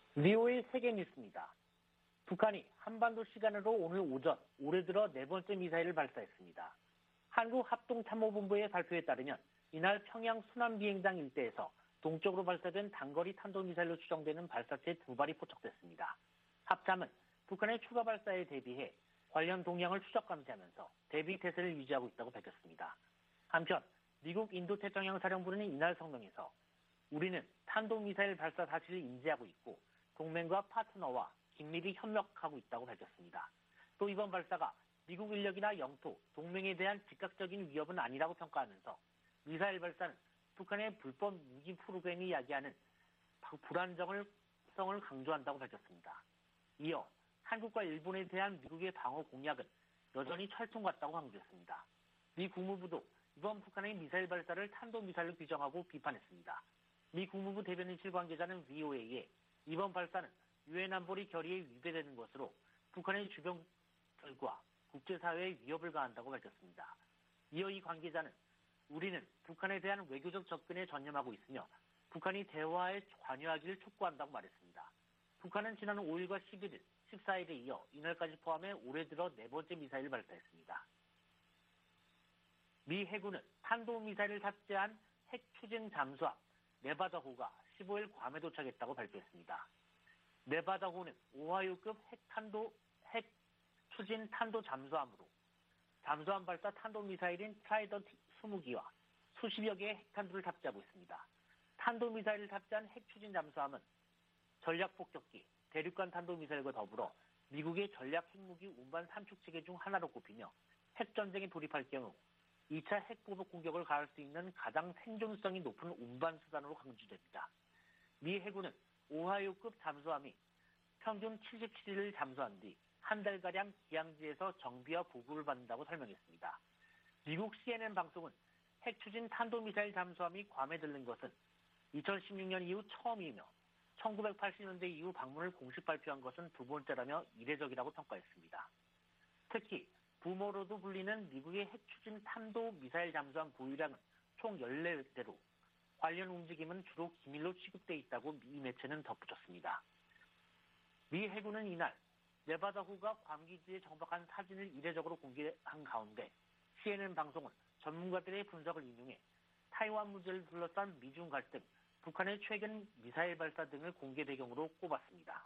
VOA 세계뉴스입니다. 북한이 한반도 시간으로 오늘 오전 올해 들어 네 번째 미사일을 발사했습니다. 한국합동참모본부의 발표에 따르면 이날 평양 순환비행장 일대에서 동쪽으로 발사된 단거리 탄도미사일로 추정되는 발사체 두 발이 포착됐습니다. 합참은 북한의 추가 발사에 대비해 관련 동향을 추적 감시하면서 대비 태세를 유지하고 있다고 밝혔습니다. 한편 미국 인도태평양사령부는 이날 성명에서 우리는 탄도미사일 발사 사실을 인지하고 있고 동맹과 파트너와 긴밀히 협력하고 있다고 밝혔습니다. 또 이번 발사가 미국 인력이나 영토, 동맹에 대한 즉각적인 위협은 아니라고 평가하면서 미사일 발사는 북한의 불법 무기 프로그램이 야기하는 불안정성을 강조한다고 밝혔습니다. 이어 한국과 일본에 대한 미국의 방어 공약은 여전히 철통 같다고 강조했습니다. 미 국무부도 이번 북한의 미사일 발사를 탄도미사일로 규정하고 비판했습니다. 미 국무부 대변인실 관계자는 VOA에 이번 발사는 유엔 안보리 결의에 위배되는 것으로 북한의 주변국과 국제사회에 위협을 가한다고 밝혔습니다. 이어 이 관계자는 우리는 북한에 대한 외교적 접근에 전념하고 있으며 북한이 대화에 관여하기를 촉구한다고 말했습니다. 북한은 지난 5일과 11일, 14일에 이어 이날까지 포함해 올해 들어 네 번째 미사일을 발사했습니다. 미 해군은 탄도미사일을 탑재한 핵 추진 잠수함 네바다호가 15일 괌에 도착했다고 발표했습니다. 네바다호는 오하이오급 핵 추진 탄도 잠수함으로 잠수함 발사 탄도미사일인 트라이던트 20기와 수십여 개의 핵탄두를 탑재하고 있습니다. 탄도미사일을 탑재한 핵 추진 잠수함은 전략폭격기, 대륙간 탄도미사일과 더불어 미국의 전략 핵무기 운반 삼축체계 중 하나로 꼽히며 핵전쟁에 돌입할 경우 2차 핵보복 공격을 가할 수 있는 가장 생존성이 높은 운반 수단으로 강조됩니다. 미 해군은 오하이오급 잠수함이 평균 77일을 잠수한 뒤 한 달가량 기항지에서 정비와 보급을 받는다고 설명했습니다. 미국 CNN 방송은 핵 추진 탄도미사일 잠수함이 괌에 들른 것은 2016년 이후 처음이며 1980년대 이후 방문을 공식 발표한 것은 두 번째라며 이례적이라고 평가했습니다. 특히 부모로도 불리는 미국의 핵 추진 탄도미사일 잠수함 보유량은 총 14대로 관련 움직임은 주로 기밀로 취급돼 있다고 미 매체는 덧붙였습니다. 미 해군은 이날 네바다호가 괌 기지에 정박한 사진을 이례적으로 공개한 가운데 CNN 방송은 전문가들의 분석을 인용해 타이완 문제를 둘러싼 미중 갈등, 북한의 최근 미사일 발사 등을 공개 배경으로 꼽았습니다.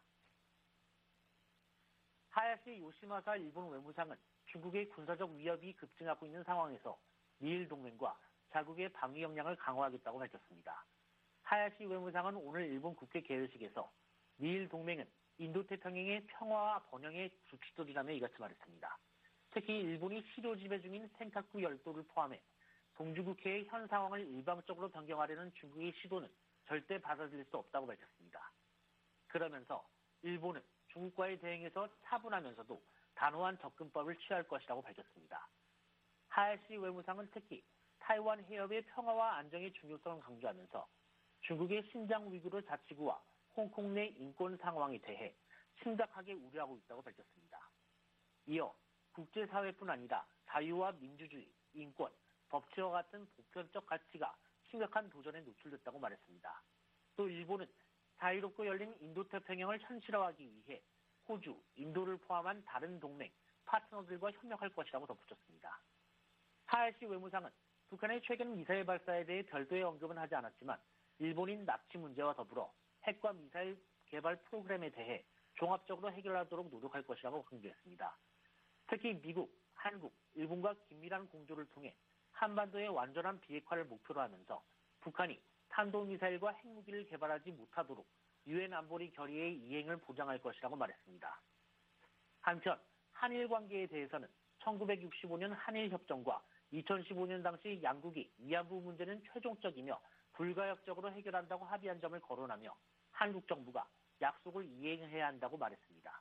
하야시 요시마사 일본 외무상은 중국의 군사적 위협이 급증하고 있는 상황에서 미일 동맹과 자국의 방위 역량을 강화하겠다고 밝혔습니다. 하야시 외무상은 오늘 일본 국회 개회식에서 미일 동맹은 인도태평양의 평화와 번영의 주축들이라며 이같이 말했습니다. 특히 일본이 실효 지배 중인 센카쿠 열도를 포함해 동주국해의 현 상황을 일방적으로 변경하려는 중국의 시도는 절대 받아들일 수 없다고 밝혔습니다. 그러면서 일본은 중국과의 대응에서 차분하면서도 단호한 접근법을 취할 것이라고 밝혔습니다. 하야시 외무상은 특히 타이완 해협의 평화와 안정의 중요성을 강조하면서 중국의 신장 위구르 자치구와 홍콩 내 인권 상황에 대해 심각하게 우려하고 있다고 밝혔습니다. 이어 국제사회뿐 아니라 자유와 민주주의, 인권, 법치와 같은 보편적 가치가 심각한 도전에 노출됐다고 말했습니다. 또 일본은 자유롭고 열린 인도태평양을 현실화하기 위해 호주, 인도를 포함한 다른 동맹, 파트너들과 협력할 것이라고 덧붙였습니다. 하야시 외무상은 북한의 최근 미사일 발사에 대해 별도의 언급은 하지 않았지만 일본인 납치 문제와 더불어 핵과 미사일 개발 프로그램에 대해 종합적으로 해결하도록 노력할 것이라고 강조했습니다. 특히 미국, 한국, 일본과 긴밀한 공조를 통해 한반도의 완전한 비핵화를 목표로 하면서 북한이 탄도미사일과 핵무기를 개발하지 못하도록 유엔 안보리 결의의 이행을 보장할 것이라고 말했습니다. 한편 한일 관계에 대해서는 1965년 한일협정과 2015년 당시 양국이 위안부 문제는 최종적이며 불가역적으로 해결한다고 합의한 점을 거론하며 한국 정부가 약속을 이행해야 한다고 말했습니다.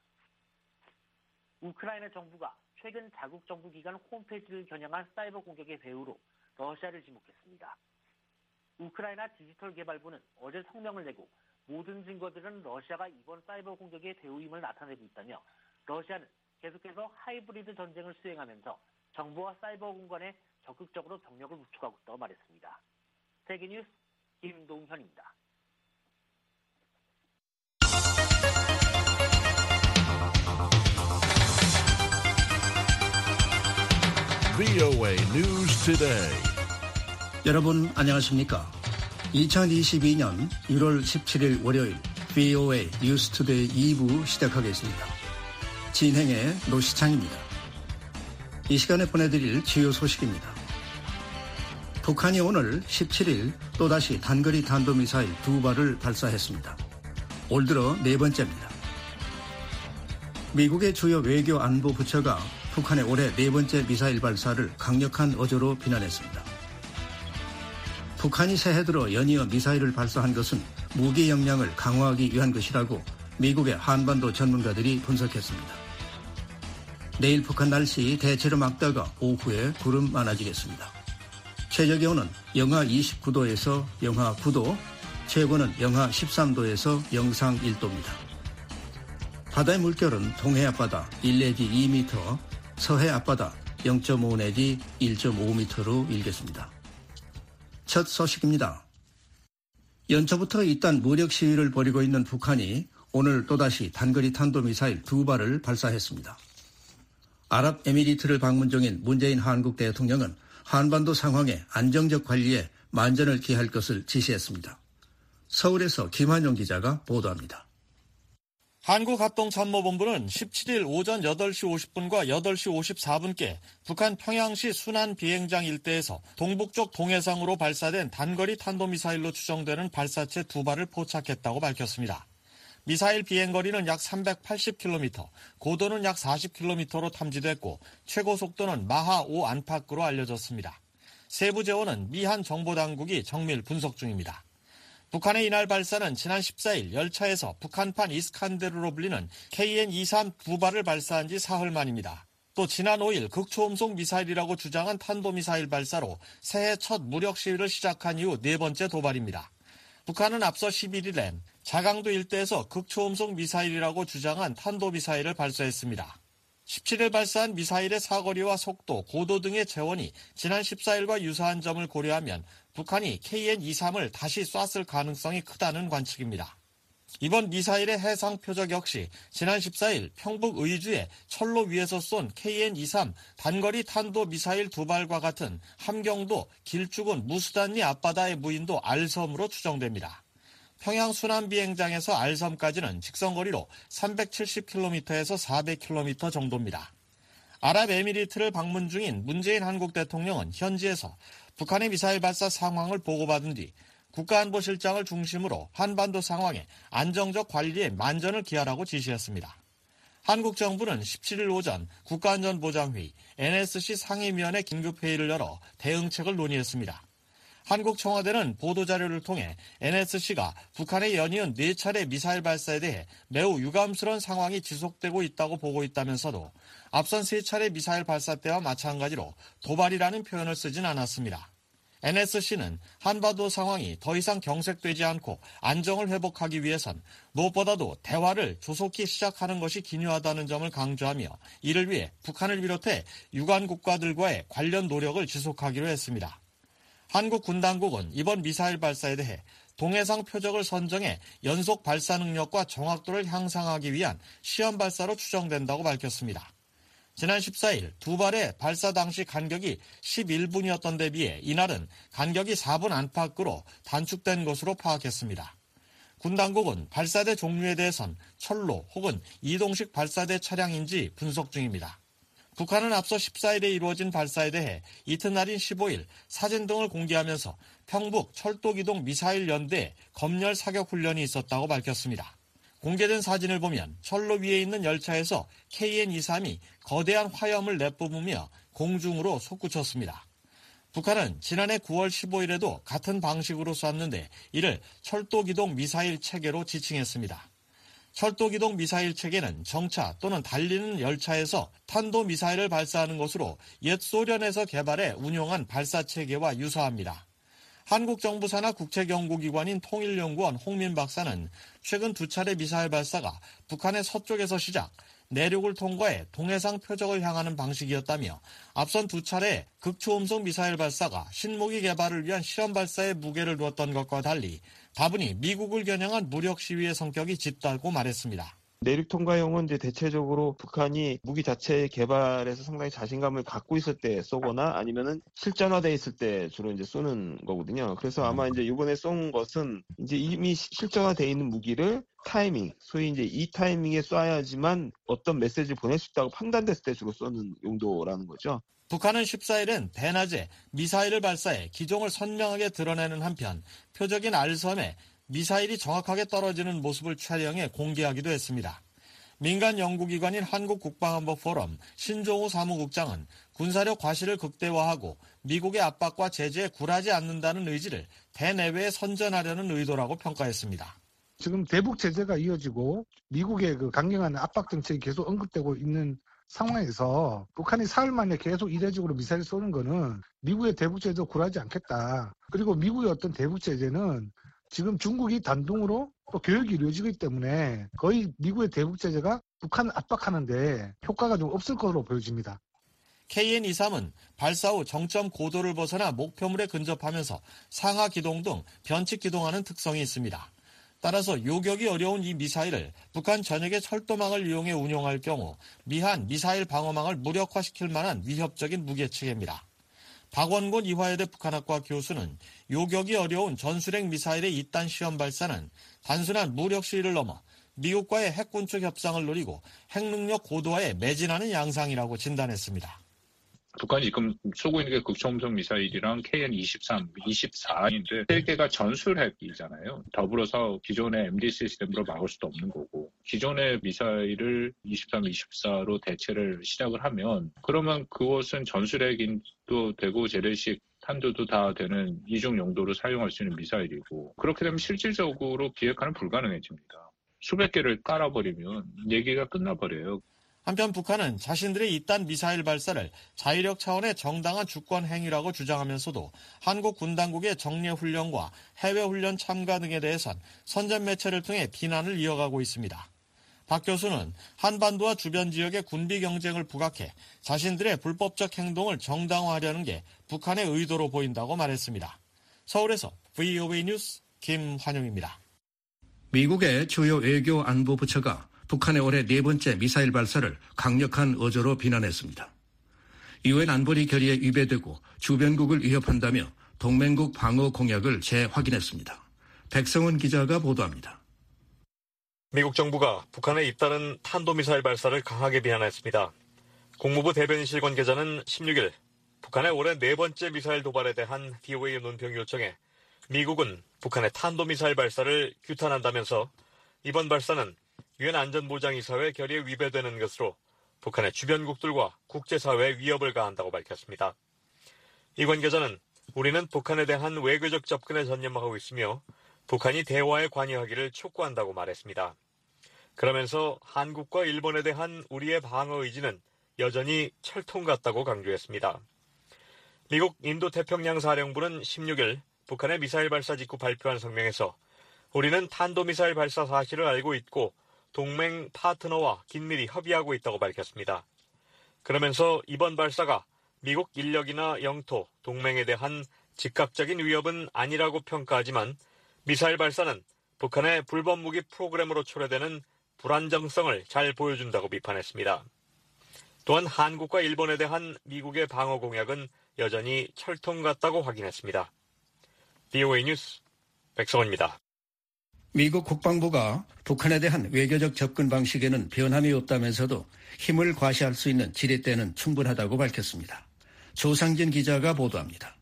우크라이나 정부가 최근 자국 정부 기관 홈페이지를 겨냥한 사이버 공격의 배후로 러시아를 지목했습니다. 우크라이나 디지털 개발부는 어제 성명을 내고 모든 증거들은 러시아가 이번 사이버 공격의 배후임을 나타내고 있다며 러시아는 계속해서 하이브리드 전쟁을 수행하면서 정부와 사이버 공간에 적극적으로 병력을 구축하고 있다고 말했습니다. 세계뉴스 김동현입니다. VOA News Today. 여러분 안녕하십니까? 2022년 1월 17일 월요일 VOA News Today 2부 시작하겠습니다. 진행의 노시창입니다. 이 시간에 보내드릴 주요 소식입니다. 북한이 오늘 17일 또다시 단거리 탄도미사일 2발을 발사했습니다. 올 들어 네 번째입니다. 미국의 주요 외교 안보 부처가 북한의 올해 네 번째 미사일 발사를 강력한 어조로 비난했습니다. 북한이 새해 들어 연이어 미사일을 발사한 것은 무기 역량을 강화하기 위한 것이라고 미국의 한반도 전문가들이 분석했습니다. 내일 북한 날씨 대체로 맑다가 오후에 구름 많아지겠습니다. 최저기온은 영하 29도에서 영하 9도, 최고는 영하 13도에서 영상 1도입니다. 바다의 물결은 동해 앞바다 1 내지 2m, 서해 앞바다 0.5 내지 1.5m로 일겠습니다. 첫 소식입니다. 연초부터 잇단 무력 시위를 벌이고 있는 북한이 오늘 또다시 단거리 탄도미사일 2발을 발사했습니다. 아랍에미리트를 방문 중인 문재인 한국 대통령은 한반도 상황의 안정적 관리에 만전을 기할 것을 지시했습니다. 서울에서 김한용 기자가 보도합니다. 한국합동참모본부는 17일 오전 8시 50분과 8시 54분께 북한 평양시 순안 비행장 일대에서 동북쪽 동해상으로 발사된 단거리 탄도미사일로 추정되는 발사체 2발을 포착했다고 밝혔습니다. 미사일 비행거리는 약 380km, 고도는 약 40km로 탐지됐고 최고 속도는 마하 5 안팎으로 알려졌습니다. 세부 재원은 미한 정보당국이 정밀 분석 중입니다. 북한의 이날 발사는 지난 14일 열차에서 북한판 이스칸데르로 불리는 KN-23 2발을 발사한 지 사흘 만입니다. 또 지난 5일 극초음속 미사일이라고 주장한 탄도미사일 발사로 새해 첫 무력 시위를 시작한 이후 네 번째 도발입니다. 북한은 앞서 11일엔 자강도 일대에서 극초음속 미사일이라고 주장한 탄도미사일을 발사했습니다. 17일 발사한 미사일의 사거리와 속도, 고도 등의 재원이 지난 14일과 유사한 점을 고려하면 북한이 KN-23을 다시 쐈을 가능성이 크다는 관측입니다. 이번 미사일의 해상 표적 역시 지난 14일 평북 의주의 철로 위에서 쏜 KN-23 단거리 탄도미사일 2발과 같은 함경도 길쭉은 무수단리 앞바다의 무인도 알섬으로 추정됩니다. 평양 순안비행장에서 알섬까지는 직선거리로 370km에서 400km 정도입니다. 아랍에미리트를 방문 중인 문재인 한국 대통령은 현지에서 북한의 미사일 발사 상황을 보고받은 뒤 국가안보실장을 중심으로 한반도 상황의 안정적 관리에 만전을 기하라고 지시했습니다. 한국 정부는 17일 오전 국가안전보장회의 NSC 상임위원회 긴급회의를 열어 대응책을 논의했습니다. 한국 청와대는 보도자료를 통해 NSC가 북한의 연이은 4차례 미사일 발사에 대해 매우 유감스러운 상황이 지속되고 있다고 보고 있다면서도 앞선 3차례 미사일 발사 때와 마찬가지로 도발이라는 표현을 쓰진 않았습니다. NSC는 한반도 상황이 더 이상 경색되지 않고 안정을 회복하기 위해선 무엇보다도 대화를 조속히 시작하는 것이 기묘하다는 점을 강조하며 이를 위해 북한을 비롯해 유관 국가들과의 관련 노력을 지속하기로 했습니다. 한국 군당국은 이번 미사일 발사에 대해 동해상 표적을 선정해 연속 발사 능력과 정확도를 향상하기 위한 시험 발사로 추정된다고 밝혔습니다. 지난 14일 2발의 발사 당시 간격이 11분이었던 데 비해 이날은 간격이 4분 안팎으로 단축된 것으로 파악했습니다. 군당국은 발사대 종류에 대해선 철로 혹은 이동식 발사대 차량인지 분석 중입니다. 북한은 앞서 14일에 이루어진 발사에 대해 이튿날인 15일 사진 등을 공개하면서 평북 철도기동 미사일 연대 검열 사격 훈련이 있었다고 밝혔습니다. 공개된 사진을 보면 철로 위에 있는 열차에서 KN-23이 거대한 화염을 내뿜으며 공중으로 솟구쳤습니다. 북한은 지난해 9월 15일에도 같은 방식으로 쐈는데 이를 철도기동 미사일 체계로 지칭했습니다. 철도기동 미사일 체계는 정차 또는 달리는 열차에서 탄도미사일을 발사하는 것으로 옛 소련에서 개발해 운용한 발사체계와 유사합니다. 한국 정부 산하 국책연구기관인 통일연구원 홍민 박사는 최근 2차례 미사일 발사가 북한의 서쪽에서 시작, 내륙을 통과해 동해상 표적을 향하는 방식이었다며 앞선 2차례 극초음속 미사일 발사가 신무기 개발을 위한 시험 발사에 무게를 두었던 것과 달리 다분히 미국을 겨냥한 무력 시위의 성격이 짙다고 말했습니다. 내륙 통과용은 이제 대체적으로 북한이 무기 자체 개발에서 상당히 자신감을 갖고 있을 때 쏘거나 아니면은 실전화돼 있을 때 주로 이제 쏘는 거거든요. 그래서 아마 이제 이번에 쏜 것은 이제 이미 실전화돼 있는 무기를 타이밍, 소위 이제 이 타이밍에 쏴야지만 어떤 메시지를 보낼 수 있다고 판단됐을 때 주로 쏘는 용도라는 거죠. 북한은 14일엔 대낮에 미사일을 발사해 기종을 선명하게 드러내는 한편 표적인 알섬에 미사일이 정확하게 떨어지는 모습을 촬영해 공개하기도 했습니다. 민간 연구기관인 한국국방안보포럼 신종우 사무국장은 군사력 과시를 극대화하고 미국의 압박과 제재에 굴하지 않는다는 의지를 대내외에 선전하려는 의도라고 평가했습니다. 지금 대북 제재가 이어지고 미국의 그 강경한 압박 정책이 계속 언급되고 있는 상황에서 북한이 사흘 만에 계속 이례적으로 미사일 쏘는 거는 미국의 대북 제재도 굴하지 않겠다. 그리고 미국의 어떤 대북 제재는 지금 중국이 단둥으로 또 교역이 이루어지기 때문에 거의 미국의 대북 제재가 북한을 압박하는데 효과가 좀 없을 것으로 보여집니다. KN-23은 발사 후 정점 고도를 벗어나 목표물에 근접하면서 상하 기동 등 변칙 기동하는 특성이 있습니다. 따라서 요격이 어려운 이 미사일을 북한 전역의 철도망을 이용해 운용할 경우 미한 미사일 방어망을 무력화시킬 만한 위협적인 무기체계입니다. 박원곤 이화여대 북한학과 교수는 요격이 어려운 전술핵 미사일의 이딴 시험 발사는 단순한 무력 시위를 넘어 미국과의 핵군축 협상을 노리고 핵능력 고도화에 매진하는 양상이라고 진단했습니다. 북한이 지금 쏘고 있는 게 극초음속 미사일이랑 KN-23, 24인데 세 개가 전술핵이잖아요. 더불어서 기존의 MD 시스템으로 막을 수도 없는 거고 기존의 미사일을 23, 24로 대체를 시작을 하면 그러면 그것은 전술핵도 되고 재래식 탄두도 다 되는 이중 용도로 사용할 수 있는 미사일이고 그렇게 되면 실질적으로 비핵화는 불가능해집니다. 수백 개를 깔아버리면 얘기가 끝나버려요. 한편 북한은 자신들의 이딴 미사일 발사를 자위력 차원의 정당한 주권 행위라고 주장하면서도 한국 군 당국의 정례 훈련과 해외 훈련 참가 등에 대해선 선전 매체를 통해 비난을 이어가고 있습니다. 박 교수는 한반도와 주변 지역의 군비 경쟁을 부각해 자신들의 불법적 행동을 정당화하려는 게 북한의 의도로 보인다고 말했습니다. 서울에서 VOA 뉴스 김환용입니다. 미국의 주요 외교 안보 부처가 북한의 올해 네 번째 미사일 발사를 강력한 어조로 비난했습니다. 유엔 안보리 결의에 위배되고 주변국을 위협한다며 동맹국 방어 공약을 재확인했습니다. 백성은 기자가 보도합니다. 미국 정부가 북한의 잇따른 탄도미사일 발사를 강하게 비난했습니다. 국무부 대변인실 관계자는 16일 북한의 올해 네 번째 미사일 도발에 대한 DOA 논평 요청에 미국은 북한의 탄도미사일 발사를 규탄한다면서 이번 발사는 유엔 안전보장이사회 결의에 위배되는 것으로 북한의 주변국들과 국제사회에 위협을 가한다고 밝혔습니다. 이 관계자는 우리는 북한에 대한 외교적 접근에 전념하고 있으며 북한이 대화에 관여하기를 촉구한다고 말했습니다. 그러면서 한국과 일본에 대한 우리의 방어 의지는 여전히 철통 같다고 강조했습니다. 미국 인도태평양 사령부는 16일 북한의 미사일 발사 직후 발표한 성명에서 우리는 탄도미사일 발사 사실을 알고 있고 동맹 파트너와 긴밀히 협의하고 있다고 밝혔습니다. 그러면서 이번 발사가 미국 인력이나 영토, 동맹에 대한 즉각적인 위협은 아니라고 평가하지만 미사일 발사는 북한의 불법 무기 프로그램으로 초래되는 불안정성을 잘 보여준다고 비판했습니다. 또한 한국과 일본에 대한 미국의 방어 공약은 여전히 철통 같다고 확인했습니다. VOA 뉴스 백성원입니다. 미국 국방부가 북한에 대한 외교적 접근 방식에는 변함이 없다면서도 힘을 과시할 수 있는 지렛대는 충분하다고 밝혔습니다. 조상진 기자가 보도합니다.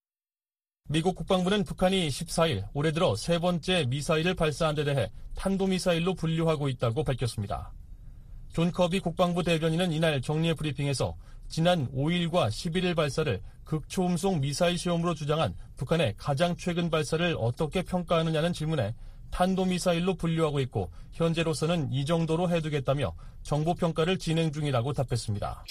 미국 국방부는 북한이 14일 올해 들어 세 번째 미사일을 발사한 데 대해 탄도미사일로 분류하고 있다고 밝혔습니다. 존 커비 국방부 대변인은 이날 정례 브리핑에서 지난 5일과 11일 발사를 극초음속 미사일 시험으로 주장한 북한의 가장 최근 발사를 어떻게 평가하느냐는 질문에 탄도미사일로 분류하고 있고 현재로서는 이 정도로 해두겠다며 정보평가를 진행 중이라고 답했습니다.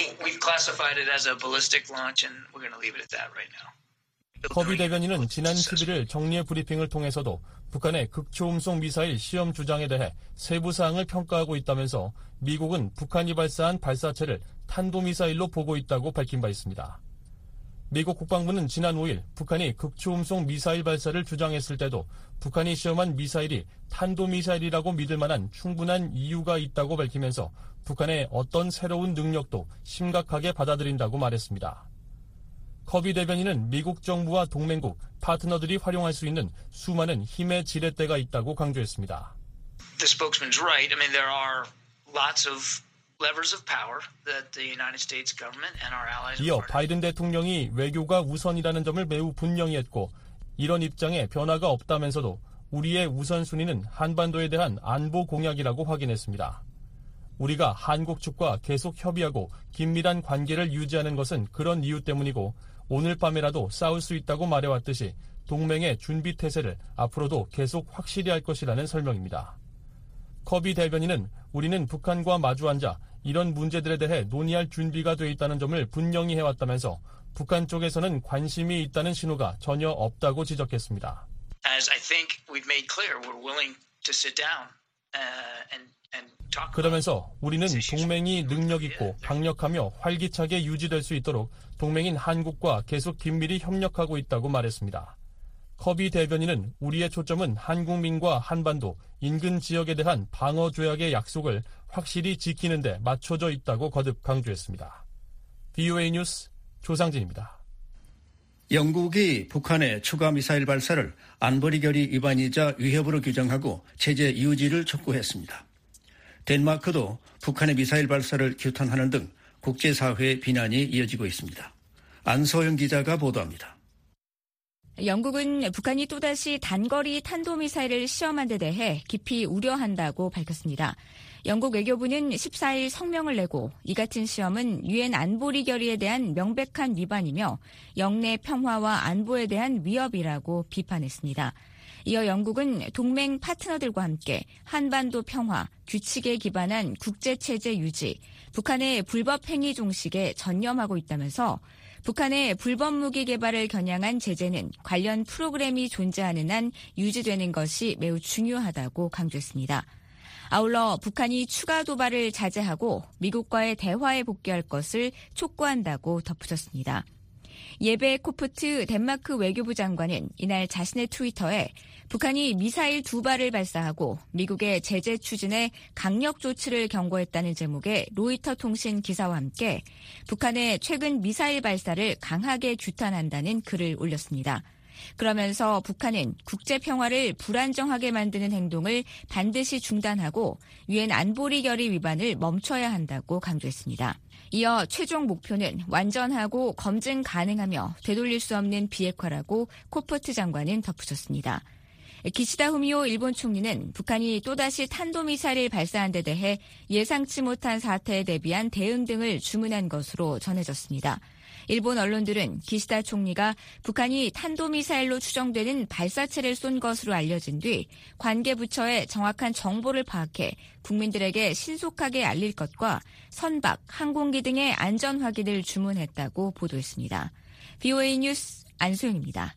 커비 대변인은 지난 11일 정례 브리핑을 통해서도 북한의 극초음속 미사일 시험 주장에 대해 세부 사항을 평가하고 있다면서 미국은 북한이 발사한 발사체를 탄도미사일로 보고 있다고 밝힌 바 있습니다. 미국 국방부는 지난 5일 북한이 극초음속 미사일 발사를 주장했을 때도 북한이 시험한 미사일이 탄도미사일이라고 믿을 만한 충분한 이유가 있다고 밝히면서 북한의 어떤 새로운 능력도 심각하게 받아들인다고 말했습니다. 커비 대변인은 미국 정부와 동맹국, 파트너들이 활용할 수 있는 수많은 힘의 지렛대가 있다고 강조했습니다. The spokesman's right. I mean, there are lots of levers of power that the United States government and our allies. 이어 바이든 대통령이 외교가 우선이라는 점을 매우 분명히 했고 이런 입장에 변화가 없다면서도 우리의 우선순위는 한반도에 대한 안보 공약이라고 확인했습니다. 우리가 한국 측과 계속 협의하고 긴밀한 관계를 유지하는 것은 그런 이유 때문이고 오늘 밤에라도 싸울 수 있다고 말해왔듯이 동맹의 준비 태세를 앞으로도 계속 확실히 할 것이라는 설명입니다. 커비 대변인은 우리는 북한과 마주 앉아 이런 문제들에 대해 논의할 준비가 돼 있다는 점을 분명히 해왔다면서 북한 쪽에서는 관심이 있다는 신호가 전혀 없다고 지적했습니다. As I think we've made clear, we're willing to sit down and talk. 그러면서 우리는 동맹이 능력 있고 강력하며 활기차게 유지될 수 있도록 동맹인 한국과 계속 긴밀히 협력하고 있다고 말했습니다. 커비 대변인은 우리의 초점은 한국민과 한반도, 인근 지역에 대한 방어 조약의 약속을 확실히 지키는 데 맞춰져 있다고 거듭 강조했습니다. VOA 뉴스 조상진입니다. 영국이 북한의 추가 미사일 발사를 안보리 결의 위반이자 위협으로 규정하고 체제 유지를 촉구했습니다. 덴마크도 북한의 미사일 발사를 규탄하는 등 국제사회의 비난이 이어지고 있습니다. 안소영 기자가 보도합니다. 영국은 북한이 또다시 단거리 탄도미사일을 시험한 데 대해 깊이 우려한다고 밝혔습니다. 영국 외교부는 14일 성명을 내고 이 같은 시험은 유엔 안보리 결의에 대한 명백한 위반이며 영내 평화와 안보에 대한 위협이라고 비판했습니다. 이어 영국은 동맹 파트너들과 함께 한반도 평화, 규칙에 기반한 국제체제 유지, 북한의 불법 행위 종식에 전념하고 있다면서 북한의 불법 무기 개발을 겨냥한 제재는 관련 프로그램이 존재하는 한 유지되는 것이 매우 중요하다고 강조했습니다. 아울러 북한이 추가 도발을 자제하고 미국과의 대화에 복귀할 것을 촉구한다고 덧붙였습니다. 예베 코프트 덴마크 외교부 장관은 이날 자신의 트위터에 북한이 미사일 2발을 발사하고 미국의 제재 추진에 강력 조치를 경고했다는 제목의 로이터 통신 기사와 함께 북한의 최근 미사일 발사를 강하게 규탄한다는 글을 올렸습니다. 그러면서 북한은 국제 평화를 불안정하게 만드는 행동을 반드시 중단하고 유엔 안보리 결의 위반을 멈춰야 한다고 강조했습니다. 이어 최종 목표는 완전하고 검증 가능하며 되돌릴 수 없는 비핵화라고 코프트 장관은 덧붙였습니다. 기시다 후미오 일본 총리는 북한이 또다시 탄도미사일을 발사한 데 대해 예상치 못한 사태에 대비한 대응 등을 주문한 것으로 전해졌습니다. 일본 언론들은 기시다 총리가 북한이 탄도미사일로 추정되는 발사체를 쏜 것으로 알려진 뒤 관계 부처에 정확한 정보를 파악해 국민들에게 신속하게 알릴 것과 선박, 항공기 등의 안전 확인을 주문했다고 보도했습니다. VOA 뉴스 안소영입니다.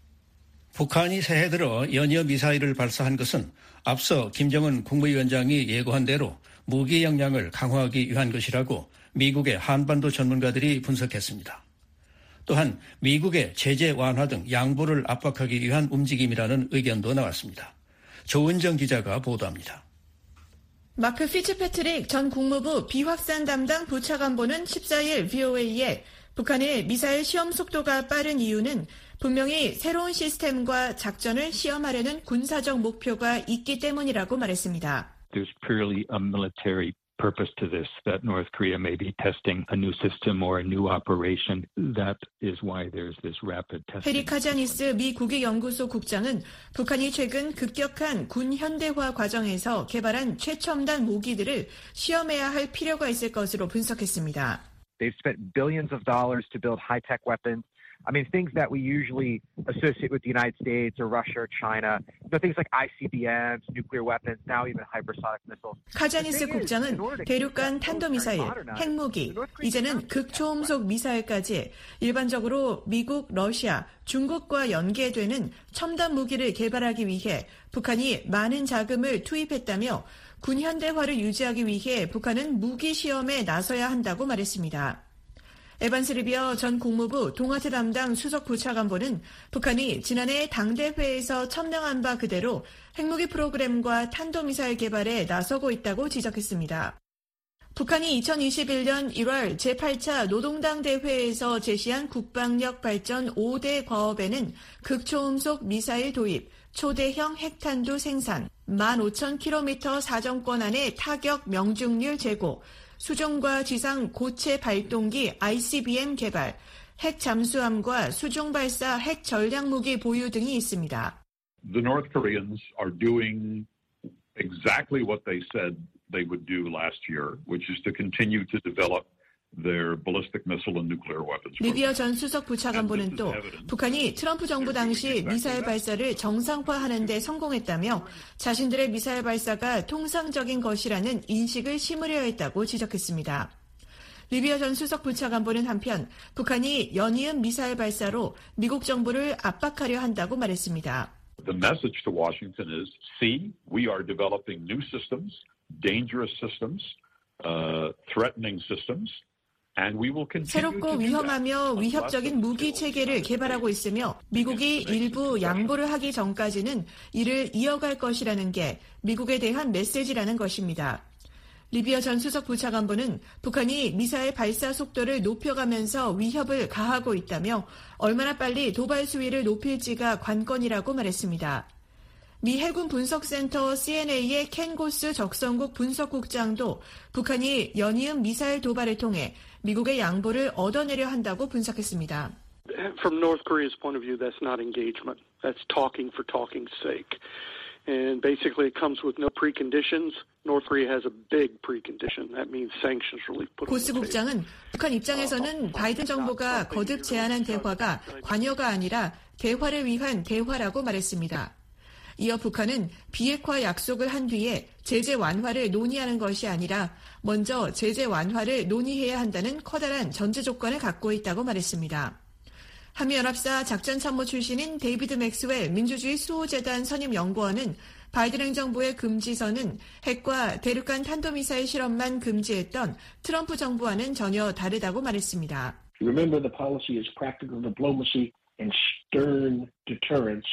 북한이 새해 들어 연이어 미사일을 발사한 것은 앞서 김정은 국무위원장이 예고한 대로 무기 역량을 강화하기 위한 것이라고 미국의 한반도 전문가들이 분석했습니다. 또한 미국의 제재 완화 등 양보를 압박하기 위한 움직임이라는 의견도 나왔습니다. 조은정 기자가 보도합니다. 마크 피츠패트릭 전 국무부 비확산 담당 부차관보는 14일 VOA에 북한의 미사일 시험 속도가 빠른 이유는 분명히 새로운 시스템과 작전을 시험하려는 군사적 목표가 있기 때문이라고 말했습니다. There's purely a military purpose to this, that North Korea may be testing a new system or a new operation. That is why there's this rapid testing. 페리 카자니스 미 국익연구소 국장은 북한이 최근 급격한 군 현대화 과정에서 개발한 최첨단 무기들을 시험해야 할 필요가 있을 것으로 분석했습니다. They've spent billions of dollars to build high-tech weapons. I mean, things that we usually associate with the United States or Russia or China. You know, things like ICBMs, nuclear weapons, now even hypersonic missiles. 카자니스 국장은 대륙간 탄도미사일, 핵무기, 이제는 극초음속 미사일까지 일반적으로 미국, 러시아, 중국과 연계되는 첨단 무기를 개발하기 위해 북한이 많은 자금을 투입했다며 군 현대화를 유지하기 위해 북한은 무기 시험에 나서야 한다고 말했습니다. 에반스 리비어 전 국무부 동아태 담당 수석 부차관보는 북한이 지난해 당대회에서 천명한 바 그대로 핵무기 프로그램과 탄도미사일 개발에 나서고 있다고 지적했습니다. 북한이 2021년 1월 제8차 노동당 대회에서 제시한 국방력 발전 5대 과업에는 극초음속 미사일 도입, 초대형 핵탄두 생산, 15,000km 사정권 안의 타격 명중률 제고, 수중과 지상 고체 발동기 ICBM 개발, 핵 잠수함과 수중 발사 핵 전략 무기 보유 등이 있습니다. The North Koreans are doing exactly what they said they would do last year, which is to continue to develop their ballistic missile and nuclear weapons. 리비어 전 수석 부차관보는 또 북한이 트럼프 정부 당시 미사일 발사를 정상화하는 데 성공했다며 자신들의 미사일 발사가 통상적인 것이라는 인식을 심으려 했다고 지적했습니다. 리비어 전 수석 부차관보는 한편 북한이 연이은 미사일 발사로 미국 정부를 압박하려 한다고 말했습니다. The message to Washington is, see, we are developing new systems, dangerous systems, threatening systems. 새롭고 위험하며 위협적인 무기 체계를 개발하고 있으며 미국이 일부 양보를 하기 전까지는 이를 이어갈 것이라는 게 미국에 대한 메시지라는 것입니다. 리비어 전 수석 부차관보는 북한이 미사일 발사 속도를 높여가면서 위협을 가하고 있다며 얼마나 빨리 도발 수위를 높일지가 관건이라고 말했습니다. 미 해군 분석센터 CNA의 켄 고스 적성국 분석국장도 북한이 연이은 미사일 도발을 통해 미국의 양보를 얻어내려 한다고 분석했습니다. From North Korea's point of view, that's not engagement. That's talking for talking's sake. And basically it comes with no preconditions. North Korea has a big precondition. That means sanctions relief put on the table. 고스 국장은 북한 입장에서는 바이든 정부가 거듭 제안한 대화가 관여가 아니라 대화를 위한 대화라고 말했습니다. 이어 북한은 비핵화 약속을 한 뒤에 제재 완화를 논의하는 것이 아니라 먼저 제재 완화를 논의해야 한다는 커다란 전제 조건을 갖고 있다고 말했습니다. 한미연합사 작전참모 출신인 데이비드 맥스웰 민주주의 수호재단 선임연구원은 바이든 행정부의 금지선은 핵과 대륙간 탄도미사일 실험만 금지했던 트럼프 정부와는 전혀 다르다고 말했습니다. Remember, the policy is practical diplomacy and stern deterrence.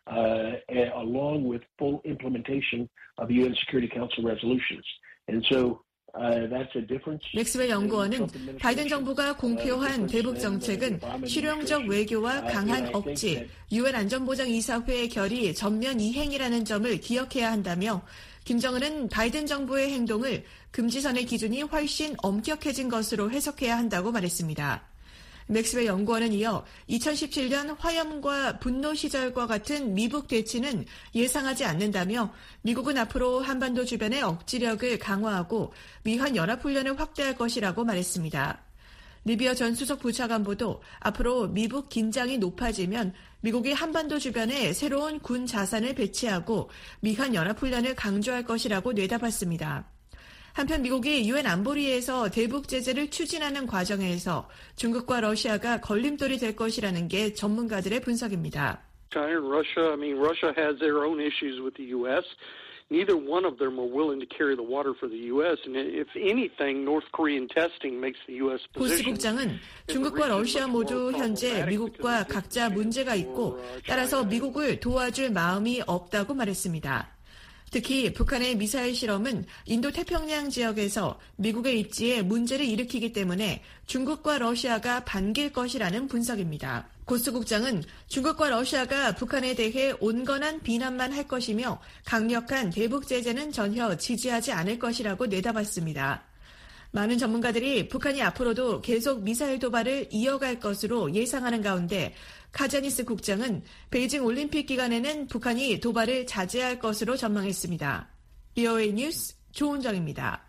Along with full implementation of UN Security Council resolutions. And so that's a difference. 맥스웰 연구원은 바이든 정부가 공표한 대북 정책은 실용적 외교와 강한 억지, UN 안전보장이사회 결의 전면 이행이라는 점을 기억해야 한다며 김정은은 바이든 정부의 행동을 금지선의 기준이 훨씬 엄격해진 것으로 해석해야 한다고 말했습니다. 맥스웰 연구원은 이어 2017년 화염과 분노 시절과 같은 미북 대치는 예상하지 않는다며 미국은 앞으로 한반도 주변의 억지력을 강화하고 미한 연합훈련을 확대할 것이라고 말했습니다. 리비어 전 수석 부차관보도 앞으로 미북 긴장이 높아지면 미국이 한반도 주변에 새로운 군 자산을 배치하고 미한 연합훈련을 강조할 것이라고 내다봤습니다. 한편 미국이 유엔 안보리에서 대북 제재를 추진하는 과정에서 중국과 러시아가 걸림돌이 될 것이라는 게 전문가들의 분석입니다. China and Russia, Russia has their own issues with the U.S. Neither one of them are willing to carry the water for the U.S. And if anything, North Korean testing makes the U.S. 고스 국장은 중국과 러시아 모두 현재 미국과 각자 문제가 있고 따라서 미국을 도와줄 마음이 없다고 말했습니다. 특히 북한의 미사일 실험은 인도태평양 지역에서 미국의 입지에 문제를 일으키기 때문에 중국과 러시아가 반길 것이라는 분석입니다. 고스 국장은 중국과 러시아가 북한에 대해 온건한 비난만 할 것이며 강력한 대북 제재는 전혀 지지하지 않을 것이라고 내다봤습니다. 많은 전문가들이 북한이 앞으로도 계속 미사일 도발을 이어갈 것으로 예상하는 가운데 카자니스 국장은 베이징 올림픽 기간에는 북한이 도발을 자제할 것으로 전망했습니다. BOA 뉴스 조은정입니다.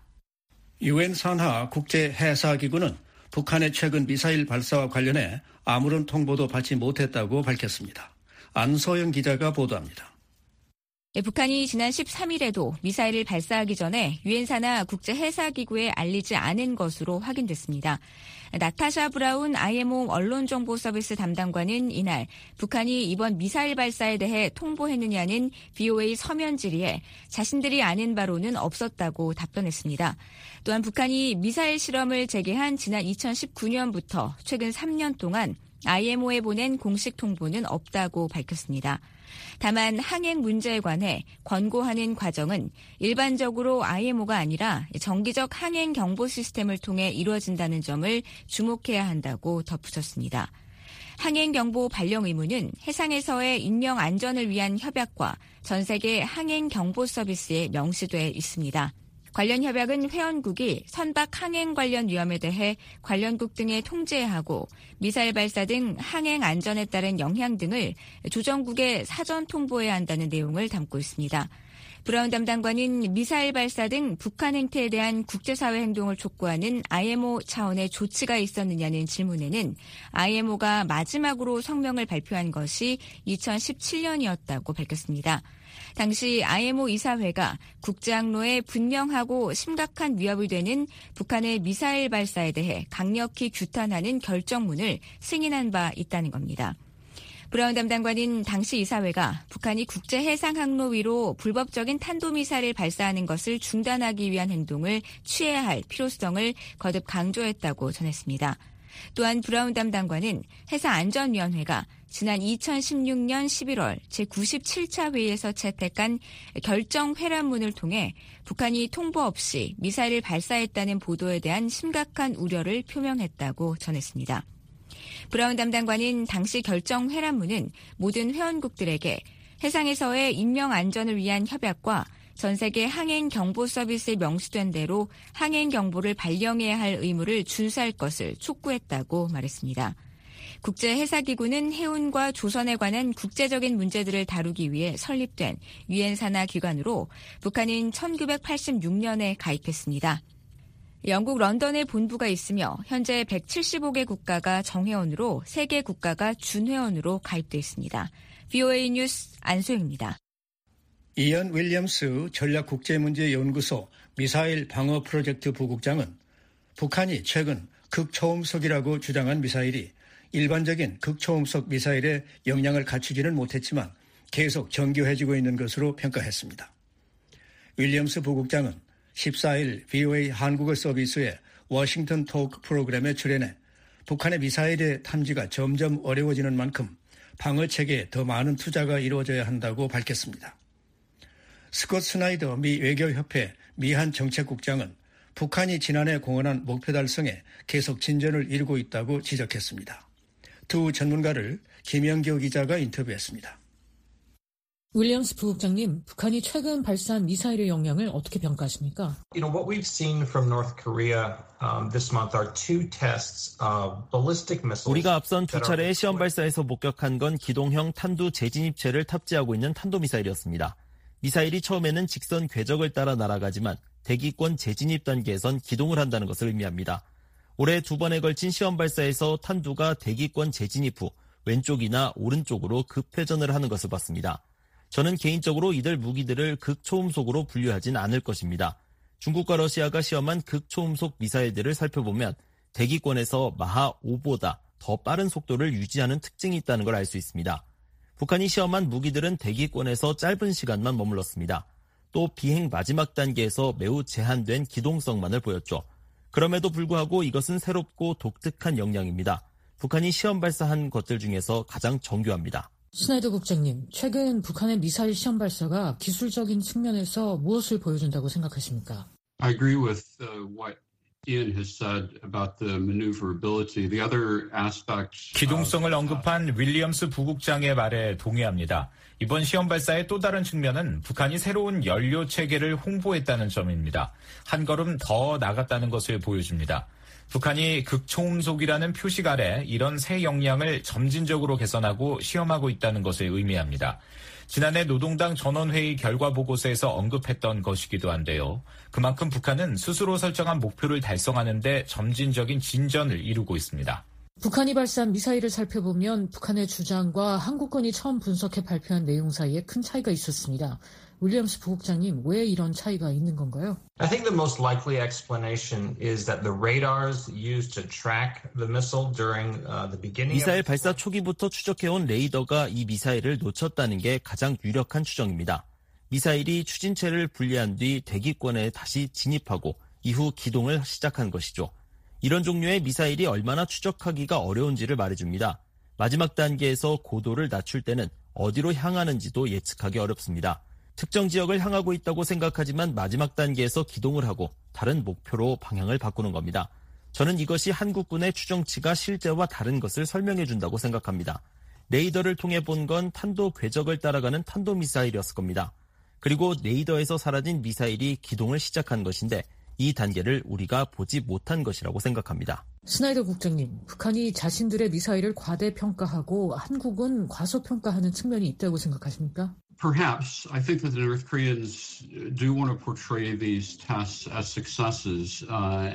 유엔 산하 국제해사기구는 북한의 최근 미사일 발사와 관련해 아무런 통보도 받지 못했다고 밝혔습니다. 안소영 기자가 보도합니다. 북한이 지난 13일에도 미사일을 발사하기 전에 유엔사나 국제해사기구에 알리지 않은 것으로 확인됐습니다. 나타샤 브라운 IMO 언론정보서비스 담당관은 이날 북한이 이번 미사일 발사에 대해 통보했느냐는 VOA 서면 질의에 자신들이 아는 바로는 없었다고 답변했습니다. 또한 북한이 미사일 실험을 재개한 지난 2019년부터 최근 3년 동안 IMO에 보낸 공식 통보는 없다고 밝혔습니다. 다만 항행 문제에 관해 권고하는 과정은 일반적으로 IMO가 아니라 정기적 항행 경보 시스템을 통해 이루어진다는 점을 주목해야 한다고 덧붙였습니다. 항행 경보 발령 의무는 해상에서의 인명 안전을 위한 협약과 전 세계 항행 경보 서비스에 명시돼 있습니다. 관련 협약은 회원국이 선박 항행 관련 위험에 대해 관련국 등에 통제하고 미사일 발사 등 항행 안전에 따른 영향 등을 조정국에 사전 통보해야 한다는 내용을 담고 있습니다. 브라운 담당관은 미사일 발사 등 북한 행태에 대한 국제사회 행동을 촉구하는 IMO 차원의 조치가 있었느냐는 질문에는 IMO가 마지막으로 성명을 발표한 것이 2017년이었다고 밝혔습니다. 당시 IMO 이사회가 국제항로에 분명하고 심각한 위협이 되는 북한의 미사일 발사에 대해 강력히 규탄하는 결정문을 승인한 바 있다는 겁니다. 브라운 담당관은 당시 이사회가 북한이 국제해상항로 위로 불법적인 탄도미사일을 발사하는 것을 중단하기 위한 행동을 취해야 할 필요성을 거듭 강조했다고 전했습니다. 또한 브라운 담당관은 해사안전위원회가 지난 2016년 11월 제97차 회의에서 채택한 결정 회람문을 통해 북한이 통보 없이 미사일을 발사했다는 보도에 대한 심각한 우려를 표명했다고 전했습니다. 브라운 담당관은 당시 결정 회람문은 모든 회원국들에게 해상에서의 인명 안전을 위한 협약과 전 세계 항행 경보 서비스에 명시된 대로 항행 경보를 발령해야 할 의무를 준수할 것을 촉구했다고 말했습니다. 국제해사기구는 해운과 조선에 관한 국제적인 문제들을 다루기 위해 설립된 유엔 산하 기관으로 북한은 1986년에 가입했습니다. 영국 런던에 본부가 있으며 현재 175개 국가가 정회원으로 3개 국가가 준회원으로 가입돼 있습니다. VOA 뉴스 안소영입니다. 이언 윌리엄스 전략국제문제연구소 미사일 방어 프로젝트 부국장은 북한이 최근 극초음속이라고 주장한 미사일이 일반적인 극초음속 미사일의 역량을 갖추지는 못했지만 계속 정교해지고 있는 것으로 평가했습니다. 윌리엄스 부국장은 14일 VOA 한국어 서비스의 워싱턴 토크 프로그램에 출연해 북한의 미사일의 탐지가 점점 어려워지는 만큼 방어체계에 더 많은 투자가 이루어져야 한다고 밝혔습니다. 스콧 스나이더 미 외교협회 미한 정책국장은 북한이 지난해 공언한 목표 달성에 계속 진전을 이루고 있다고 지적했습니다. 두 전문가를 김영교 기자가 인터뷰했습니다. 윌리엄스 부국장님, 북한이 최근 발사한 미사일의 역량을 어떻게 평가하십니까? What we've seen from North Korea this month are two tests of ballistic missiles. 우리가 앞선 두 차례의 시험 발사에서 목격한 건 기동형 탄두 재진입체를 탑재하고 있는 탄도미사일이었습니다. 미사일이 처음에는 직선 궤적을 따라 날아가지만 대기권 재진입 단계에선 기동을 한다는 것을 의미합니다. 올해 2번에 걸친 시험 발사에서 탄두가 대기권 재진입 후 왼쪽이나 오른쪽으로 급회전을 하는 것을 봤습니다. 저는 개인적으로 이들 무기들을 극초음속으로 분류하진 않을 것입니다. 중국과 러시아가 시험한 극초음속 미사일들을 살펴보면 대기권에서 마하 5보다 더 빠른 속도를 유지하는 특징이 있다는 걸 알 수 있습니다. 북한이 시험한 무기들은 대기권에서 짧은 시간만 머물렀습니다. 또 비행 마지막 단계에서 매우 제한된 기동성만을 보였죠. 그럼에도 불구하고 이것은 새롭고 독특한 역량입니다. 북한이 시험 발사한 것들 중에서 가장 정교합니다. 스나이더 국장님, 최근 북한의 미사일 시험 발사가 기술적인 측면에서 무엇을 보여준다고 생각하십니까? I agree with what Ian has said about the maneuverability. The other aspects. 기동성을 언급한 윌리엄스 부국장의 말에 동의합니다. 이번 시험 발사의 또 다른 측면은 북한이 새로운 연료 체계를 홍보했다는 점입니다. 한 걸음 더 나갔다는 것을 보여줍니다. 북한이 극초음속이라는 표식 아래 이런 새 역량을 점진적으로 개선하고 시험하고 있다는 것을 의미합니다. 지난해 노동당 전원회의 결과 보고서에서 언급했던 것이기도 한데요. 그만큼 북한은 스스로 설정한 목표를 달성하는 데 점진적인 진전을 이루고 있습니다. 북한이 발사한 미사일을 살펴보면 북한의 주장과 한국군이 처음 분석해 발표한 내용 사이에 큰 차이가 있었습니다. 윌리엄스 부국장님, 왜 이런 차이가 있는 건가요? I think the most likely explanation is that the radars used to track the missile during the beginning. 미사일 발사 초기부터 추적해온 레이더가 이 미사일을 놓쳤다는 게 가장 유력한 추정입니다. 미사일이 추진체를 분리한 뒤 대기권에 다시 진입하고 이후 기동을 시작한 것이죠. 이런 종류의 미사일이 얼마나 추적하기가 어려운지를 말해줍니다. 마지막 단계에서 고도를 낮출 때는 어디로 향하는지도 예측하기 어렵습니다. 특정 지역을 향하고 있다고 생각하지만 마지막 단계에서 기동을 하고 다른 목표로 방향을 바꾸는 겁니다. 저는 이것이 한국군의 추정치가 실제와 다른 것을 설명해 준다고 생각합니다. 레이더를 통해 본 건 탄도 궤적을 따라가는 탄도미사일이었을 겁니다. 그리고 레이더에서 사라진 미사일이 기동을 시작한 것인데 이 단계를 우리가 보지 못한 것이라고 생각합니다. 스나이더 국장님, 북한이 자신들의 미사일을 과대평가하고 한국은 과소평가하는 측면이 있다고 생각하십니까? Perhaps. I think that the North Koreans do want to portray these tests as successes,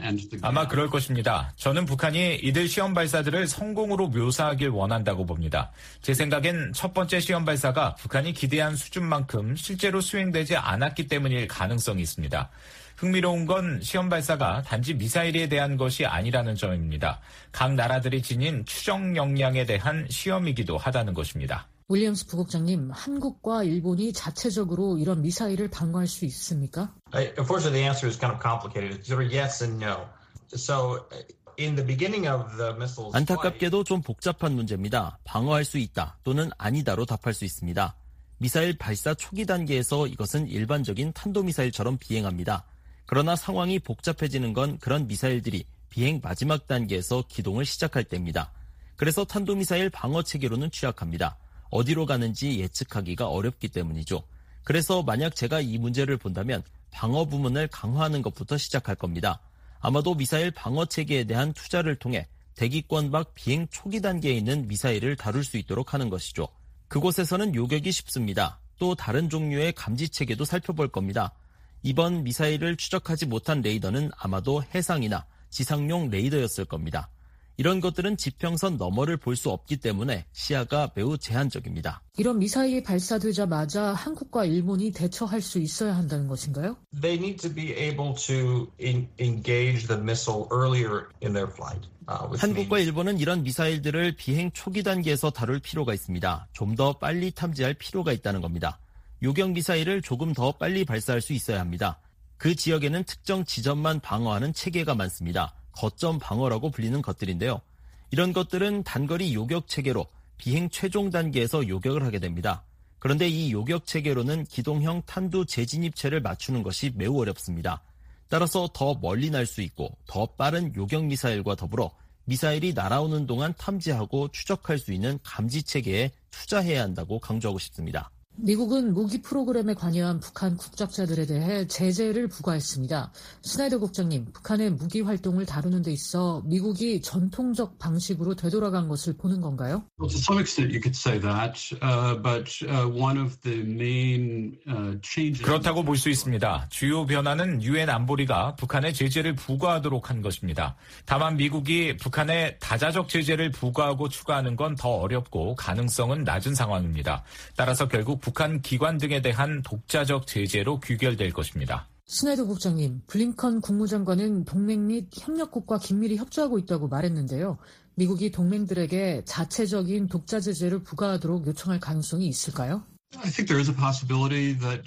아마 그럴 것입니다. 저는 북한이 이들 시험 발사들을 성공으로 묘사하길 원한다고 봅니다. 제 생각엔 첫 번째 시험 발사가 북한이 기대한 수준만큼 실제로 수행되지 않았기 때문일 가능성이 있습니다. 흥미로운 건 시험 발사가 단지 미사일에 대한 것이 아니라는 점입니다. 각 나라들이 지닌 추정 역량에 대한 시험이기도 하다는 것입니다. 윌리엄스 부국장님, 한국과 일본이 자체적으로 이런 미사일을 방어할 수 있습니까? Unfortunately, the answer is kind of complicated. It's sort of yes and no. So, in the beginning of the missiles, 안타깝게도 좀 복잡한 문제입니다. 방어할 수 있다 또는 아니다로 답할 수 있습니다. 미사일 발사 초기 단계에서 이것은 일반적인 탄도미사일처럼 비행합니다. 그러나 상황이 복잡해지는 건 그런 미사일들이 비행 마지막 단계에서 기동을 시작할 때입니다. 그래서 탄도미사일 방어 체계로는 취약합니다. 어디로 가는지 예측하기가 어렵기 때문이죠. 그래서 만약 제가 이 문제를 본다면 방어 부문을 강화하는 것부터 시작할 겁니다. 아마도 미사일 방어 체계에 대한 투자를 통해 대기권 밖 비행 초기 단계에 있는 미사일을 다룰 수 있도록 하는 것이죠. 그곳에서는 요격이 쉽습니다. 또 다른 종류의 감지 체계도 살펴볼 겁니다. 이번 미사일을 추적하지 못한 레이더는 아마도 해상이나 지상용 레이더였을 겁니다. 이런 것들은 지평선 너머를 볼 수 없기 때문에 시야가 매우 제한적입니다. 이런 미사일이 발사되자마자 한국과 일본이 대처할 수 있어야 한다는 것인가요? They need to be able to engage the missile earlier in their flight. 한국과 일본은 이런 미사일들을 비행 초기 단계에서 다룰 필요가 있습니다. 좀 더 빨리 탐지할 필요가 있다는 겁니다. 요격 미사일을 조금 더 빨리 발사할 수 있어야 합니다. 그 지역에는 특정 지점만 방어하는 체계가 많습니다. 거점 방어라고 불리는 것들인데요. 이런 것들은 단거리 요격 체계로 비행 최종 단계에서 요격을 하게 됩니다. 그런데 이 요격 체계로는 기동형 탄두 재진입체를 맞추는 것이 매우 어렵습니다. 따라서 더 멀리 날 수 있고 더 빠른 요격 미사일과 더불어 미사일이 날아오는 동안 탐지하고 추적할 수 있는 감지 체계에 투자해야 한다고 강조하고 싶습니다. 미국은 무기 프로그램에 관여한 북한 국적자들에 대해 제재를 부과했습니다. 스나이더 국장님, 북한의 무기 활동을 다루는 데 있어 미국이 전통적 방식으로 되돌아간 것을 보는 건가요? Well, to some extent you could say that, but one of the main changes. 그렇다고 볼 수 있습니다. 주요 변화는 유엔 안보리가 북한의 제재를 부과하도록 한 것입니다. 다만 미국이 북한에 다자적 제재를 부과하고 추가하는 건 더 어렵고 가능성은 낮은 상황입니다. 따라서 결국 북한 기관 등에 대한 독자적 제재로 귀결될 것입니다. 스나이더 국장님, 블링컨 국무장관은 동맹 및 협력국과 긴밀히 협조하고 있다고 말했는데요. 미국이 동맹들에게 자체적인 독자 제재를 부과하도록 요청할 가능성이 있을까요? I think there is a possibility that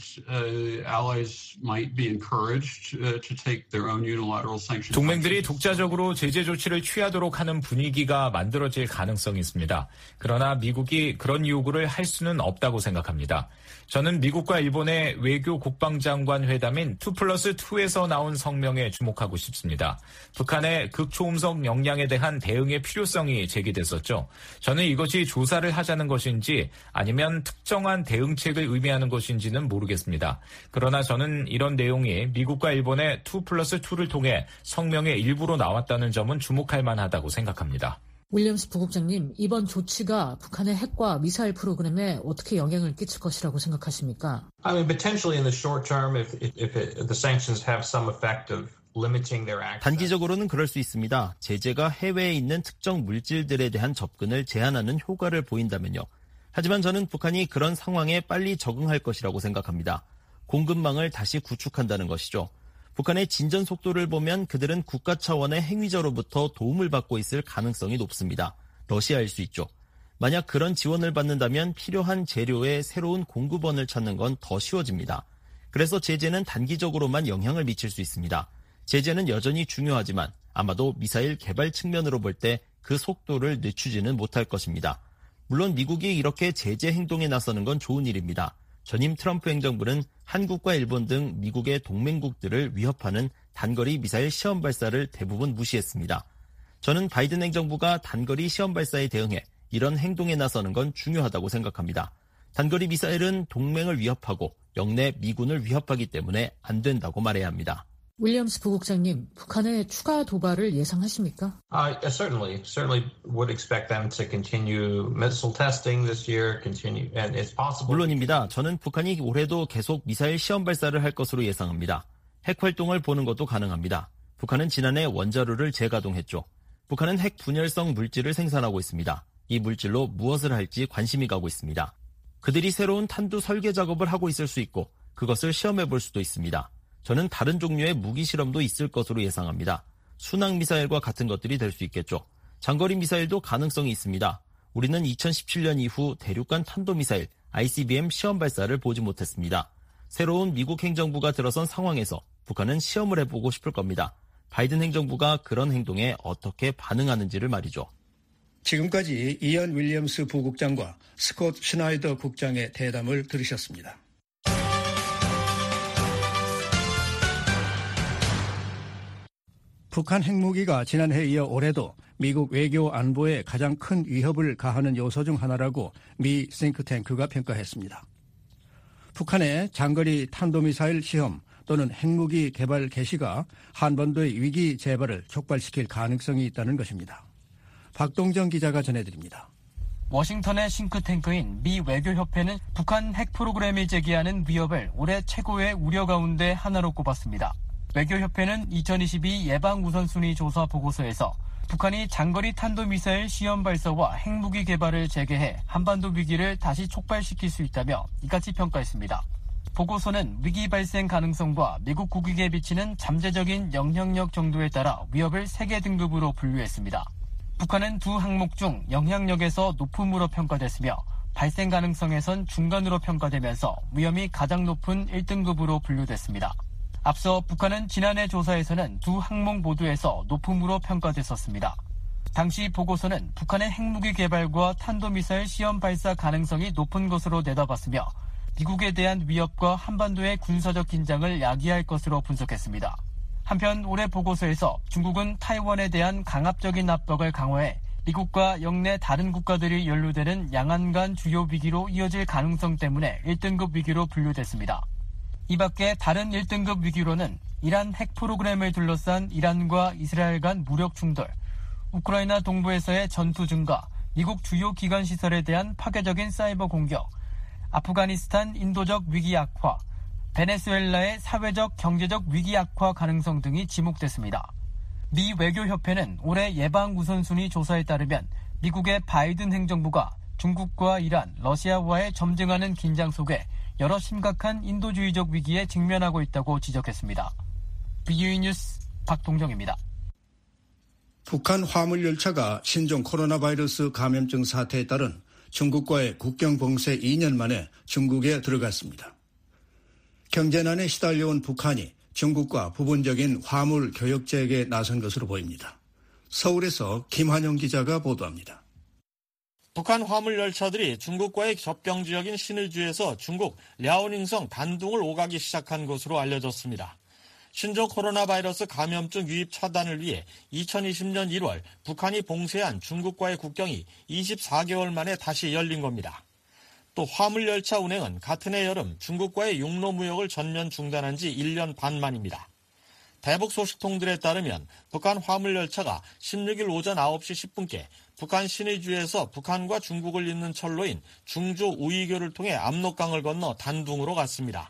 allies might be encouraged to take their own unilateral sanctions. 동맹들이 독자적으로 제재 조치를 취하도록 하는 분위기가 만들어질 가능성이 있습니다. 그러나 미국이 그런 요구를 할 수는 없다고 생각합니다. 저는 미국과 일본의 외교 국방장관 회담인 2+2에서 나온 성명에 주목하고 싶습니다. 북한의 극초음속 역량에 대한 대응의 필요성이 제기됐었죠. 저는 이것이 조사를 하자는 것인지 아니면 특정한 대응책을 의미하는 것인지는 모르겠습니다. 그러나 저는 이런 내용이 미국과 일본의 2+2를 통해 성명의 일부로 나왔다는 점은 주목할 만하다고 생각합니다. 윌리엄스 부국장님, 이번 조치가 북한의 핵과 미사일 프로그램에 어떻게 영향을 끼칠 것이라고 생각하십니까? I mean, potentially in the short term, if the sanctions have some effect of 단기적으로는 그럴 수 있습니다. 제재가 해외에 있는 특정 물질들에 대한 접근을 제한하는 효과를 보인다면요. 하지만 저는 북한이 그런 상황에 빨리 적응할 것이라고 생각합니다. 공급망을 다시 구축한다는 것이죠. 북한의 진전 속도를 보면 그들은 국가 차원의 행위자로부터 도움을 받고 있을 가능성이 높습니다. 러시아일 수 있죠. 만약 그런 지원을 받는다면 필요한 재료의 새로운 공급원을 찾는 건 더 쉬워집니다. 그래서 제재는 단기적으로만 영향을 미칠 수 있습니다. 제재는 여전히 중요하지만 아마도 미사일 개발 측면으로 볼 때 그 속도를 늦추지는 못할 것입니다. 물론 미국이 이렇게 제재 행동에 나서는 건 좋은 일입니다. 전임 트럼프 행정부는 한국과 일본 등 미국의 동맹국들을 위협하는 단거리 미사일 시험 발사를 대부분 무시했습니다. 저는 바이든 행정부가 단거리 시험 발사에 대응해 이런 행동에 나서는 건 중요하다고 생각합니다. 단거리 미사일은 동맹을 위협하고 영내 미군을 위협하기 때문에 안 된다고 말해야 합니다. 윌리엄스 부국장님, 북한의 추가 도발을 예상하십니까? Certainly would expect them to continue missile testing this year, and it's possible. 물론입니다. 저는 북한이 올해도 계속 미사일 시험 발사를 할 것으로 예상합니다. 핵 활동을 보는 것도 가능합니다. 북한은 지난해 원자로를 재가동했죠. 북한은 핵 분열성 물질을 생산하고 있습니다. 이 물질로 무엇을 할지 관심이 가고 있습니다. 그들이 새로운 탄두 설계 작업을 하고 있을 수 있고 그것을 시험해 볼 수도 있습니다. 저는 다른 종류의 무기 실험도 있을 것으로 예상합니다. 순항 미사일과 같은 것들이 될 수 있겠죠. 장거리 미사일도 가능성이 있습니다. 우리는 2017년 이후 대륙간 탄도미사일 ICBM 시험 발사를 보지 못했습니다. 새로운 미국 행정부가 들어선 상황에서 북한은 시험을 해보고 싶을 겁니다. 바이든 행정부가 그런 행동에 어떻게 반응하는지를 말이죠. 지금까지 이언 윌리엄스 부국장과 스콧 슈나이더 국장의 대담을 들으셨습니다. 북한 핵무기가 지난해에 이어 올해도 미국 외교 안보에 가장 큰 위협을 가하는 요소 중 하나라고 미 싱크탱크가 평가했습니다. 북한의 장거리 탄도미사일 시험 또는 핵무기 개발 개시가 한반도의 위기 재발을 촉발시킬 가능성이 있다는 것입니다. 박동정 기자가 전해드립니다. 워싱턴의 싱크탱크인 미 외교협회는 북한 핵 프로그램이 제기하는 위협을 올해 최고의 우려 가운데 하나로 꼽았습니다. 외교협회는 2022 예방 우선순위 조사 보고서에서 북한이 장거리 탄도미사일 시험 발사와 핵무기 개발을 재개해 한반도 위기를 다시 촉발시킬 수 있다며 이같이 평가했습니다. 보고서는 위기 발생 가능성과 미국 국익에 비치는 잠재적인 영향력 정도에 따라 위협을 3개 등급으로 분류했습니다. 북한은 두 항목 중 영향력에서 높음으로 평가됐으며 발생 가능성에선 중간으로 평가되면서 위험이 가장 높은 1등급으로 분류됐습니다. 앞서 북한은 지난해 조사에서는 두 항목 모두에서 높음으로 평가됐었습니다. 당시 보고서는 북한의 핵무기 개발과 탄도미사일 시험 발사 가능성이 높은 것으로 내다봤으며 미국에 대한 위협과 한반도의 군사적 긴장을 야기할 것으로 분석했습니다. 한편 올해 보고서에서 중국은 타이완에 대한 강압적인 압박을 강화해 미국과 영내 다른 국가들이 연루되는 양안 간 주요 위기로 이어질 가능성 때문에 1등급 위기로 분류됐습니다. 이 밖에 다른 1등급 위기로는 이란 핵 프로그램을 둘러싼 이란과 이스라엘 간 무력 충돌, 우크라이나 동부에서의 전투 증가, 미국 주요 기관 시설에 대한 파괴적인 사이버 공격, 아프가니스탄 인도적 위기 악화, 베네수엘라의 사회적 경제적 위기 악화 가능성 등이 지목됐습니다. 미 외교협회는 올해 예방 우선순위 조사에 따르면 미국의 바이든 행정부가 중국과 이란, 러시아와의 점증하는 긴장 속에 여러 심각한 인도주의적 위기에 직면하고 있다고 지적했습니다. BUE 뉴스 박동정입니다. 북한 화물열차가 신종 코로나 바이러스 감염증 사태에 따른 중국과의 국경 봉쇄 2년 만에 중국에 들어갔습니다. 경제난에 시달려온 북한이 중국과 부분적인 화물 교역제에게 나선 것으로 보입니다. 서울에서 김한영 기자가 보도합니다. 북한 화물열차들이 중국과의 접경지역인 신의주에서 중국 랴오닝성 단둥을 오가기 시작한 것으로 알려졌습니다. 신종 코로나 바이러스 감염증 유입 차단을 위해 2020년 1월 북한이 봉쇄한 중국과의 국경이 24개월 만에 다시 열린 겁니다. 또 화물열차 운행은 같은 해 여름 중국과의 육로 무역을 전면 중단한 지 1년 반 만입니다. 대북 소식통들에 따르면 북한 화물열차가 16일 오전 9시 10분께 북한 신의주에서 북한과 중국을 잇는 철로인 중조 우이교를 통해 압록강을 건너 단둥으로 갔습니다.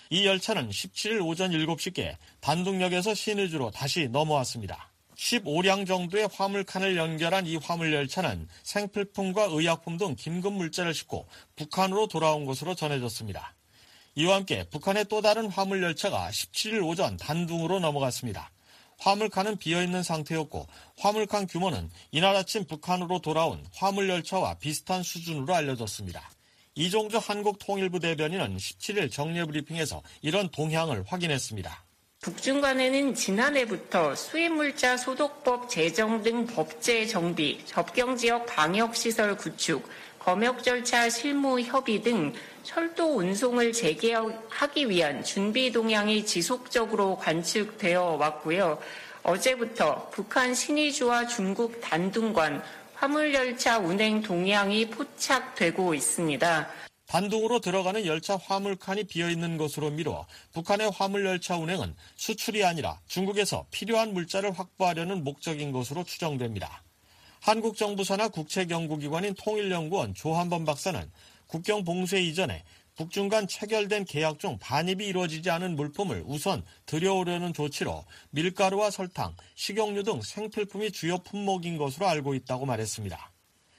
이 열차는 17일 오전 7시께 단둥역에서 신의주로 다시 넘어왔습니다. 15량 정도의 화물칸을 연결한 이 화물열차는 생필품과 의약품 등 긴급 물자를 싣고 북한으로 돌아온 것으로 전해졌습니다. 이와 함께 북한의 또 다른 화물열차가 17일 오전 단둥으로 넘어갔습니다. 화물칸은 비어있는 상태였고 화물칸 규모는 이날 아침 북한으로 돌아온 화물열차와 비슷한 수준으로 알려졌습니다. 이종주 한국통일부 대변인은 17일 정례브리핑에서 이런 동향을 확인했습니다. 북중 간에는 지난해부터 수입물자 소독법 제정 등 법제 정비, 접경지역 방역시설 구축, 검역 절차 실무 협의 등 철도 운송을 재개하기 위한 준비 동향이 지속적으로 관측되어 왔고요. 어제부터 북한 신의주와 중국 단둥간 화물열차 운행 동향이 포착되고 있습니다. 단둥으로 들어가는 열차 화물칸이 비어있는 것으로 미뤄 북한의 화물열차 운행은 수출이 아니라 중국에서 필요한 물자를 확보하려는 목적인 것으로 추정됩니다. 한국 정부 산하 국책연구기관인 통일연구원 조한범 박사는 국경 봉쇄 이전에 북중 간 체결된 계약 중 반입이 이루어지지 않은 물품을 우선 들여오려는 조치로 밀가루와 설탕, 식용유 등 생필품이 주요 품목인 것으로 알고 있다고 말했습니다.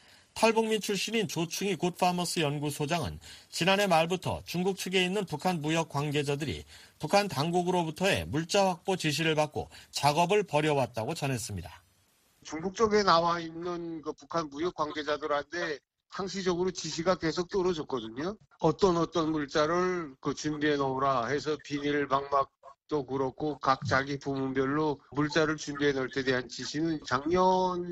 탈북민 출신인 조충희 굿파머스 연구소장은 지난해 말부터 중국 측에 있는 북한 무역 관계자들이 북한 당국으로부터의 물자 확보 지시를 받고 작업을 벌여왔다고 전했습니다. 중국 쪽에 나와 있는 그 북한 무역 관계자들한테 상시적으로 지시가 계속 떨어졌거든요. 어떤 물자를 준비해 놓으라 해서 비닐 방막도 그렇고 각 자기 부문별로 물자를 준비해 놓을 때 대한 지시는 작년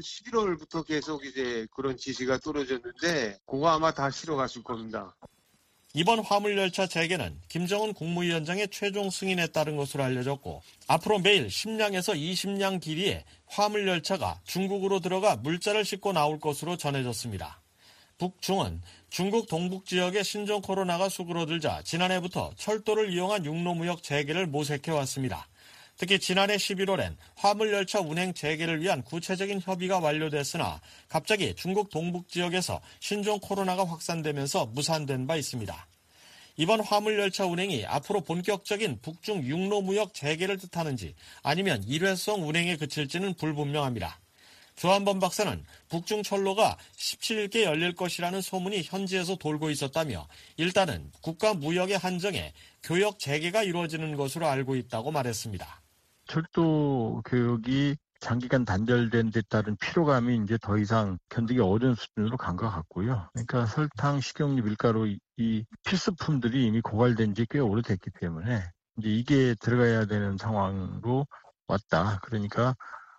11월부터 계속 이제 그런 지시가 떨어졌는데 그거 아마 다 실어갔을 겁니다. 이번 화물열차 재개는 김정은 국무위원장의 최종 승인에 따른 것으로 알려졌고 앞으로 매일 10량에서 20량 길이의 화물열차가 중국으로 들어가 물자를 싣고 나올 것으로 전해졌습니다. 북중은 중국 동북 지역의 신종 코로나가 수그러들자 지난해부터 철도를 이용한 육로무역 재개를 모색해왔습니다. 특히 지난해 11월엔 화물열차 운행 재개를 위한 구체적인 협의가 완료됐으나 갑자기 중국 동북 지역에서 신종 코로나가 확산되면서 무산된 바 있습니다. 이번 화물열차 운행이 앞으로 본격적인 북중 육로무역 재개를 뜻하는지 아니면 일회성 운행에 그칠지는 불분명합니다. 조한범 박사는 북중 철로가 17일께 열릴 것이라는 소문이 현지에서 돌고 있었다며 일단은 국가 무역의 한정에 교역 재개가 이루어지는 것으로 알고 있다고 말했습니다. 철도 교역이 장기간 단절된 데 따른 피로감이 이제 더 이상 견디기 어려운 수준으로 간 것 같고요. 그러니까 설탕, 식용유, 밀가루 이 필수품들이 이미 고갈된 지 꽤 오래됐기 때문에 이제 이게 들어가야 되는 상황으로 왔다. 그러니까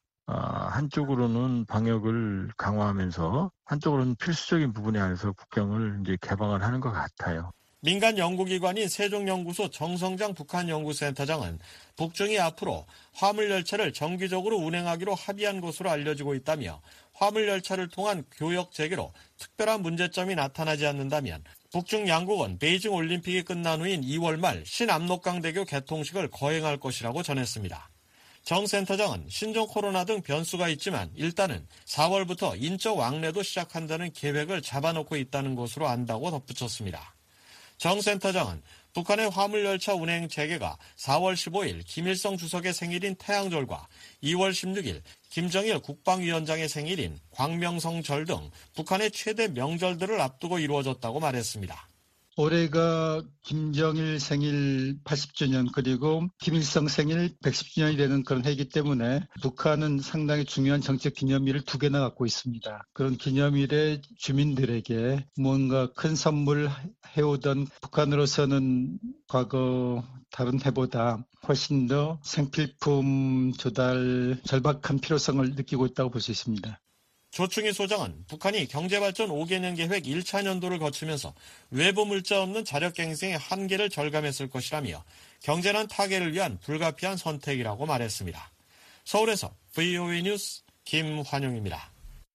한쪽으로는 방역을 강화하면서 한쪽으로는 필수적인 부분에 한해서 국경을 이제 개방을 하는 것 같아요. 민간 연구기관인 세종연구소 정성장 북한연구센터장은 북중이 앞으로 화물열차를 정기적으로 운행하기로 합의한 것으로 알려지고 있다며 화물열차를 통한 교역 재개로 특별한 문제점이 나타나지 않는다면 북중 양국은 베이징 올림픽이 끝난 후인 2월 말 신압록강대교 개통식을 거행할 것이라고 전했습니다. 정 센터장은 신종 코로나 등 변수가 있지만 일단은 4월부터 인적 왕래도 시작한다는 계획을 잡아놓고 있다는 것으로 안다고 덧붙였습니다. 정 센터장은 북한의 화물열차 운행 재개가 4월 15일 김일성 주석의 생일인 태양절과 2월 16일 김정일 국방위원장의 생일인 광명성절 등 북한의 최대 명절들을 앞두고 이루어졌다고 말했습니다. 올해가 김정일 생일 80주년 그리고 김일성 생일 110주년이 되는 그런 해이기 때문에 북한은 상당히 중요한 정책 기념일을 2개나 갖고 있습니다. 그런 기념일에 주민들에게 뭔가 큰 선물 해오던 북한으로서는 과거 다른 해보다 훨씬 더 생필품 조달 절박한 필요성을 느끼고 있다고 볼 수 있습니다. 조충희 소장은 북한이 경제발전 5개년 계획 1차 년도를 거치면서 외부 물자 없는 자력갱생의 한계를 절감했을 것이라며 경제난 타개를 위한 불가피한 선택이라고 말했습니다. 서울에서 VOA 뉴스 김환용입니다.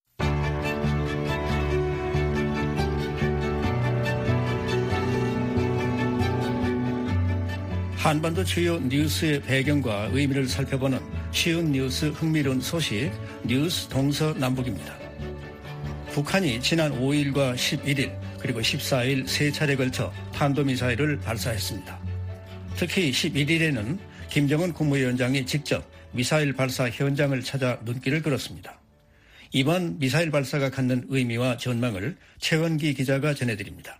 한반도 주요 뉴스의 배경과 의미를 살펴보는 쉬운 뉴스 흥미로운 소식 뉴스 동서남북입니다. 북한이 지난 5일과 11일 그리고 14일 3차례 걸쳐 탄도미사일을 발사했습니다. 특히 11일에는 김정은 국무위원장이 직접 미사일 발사 현장을 찾아 눈길을 끌었습니다. 이번 미사일 발사가 갖는 의미와 전망을 최원기 기자가 전해드립니다.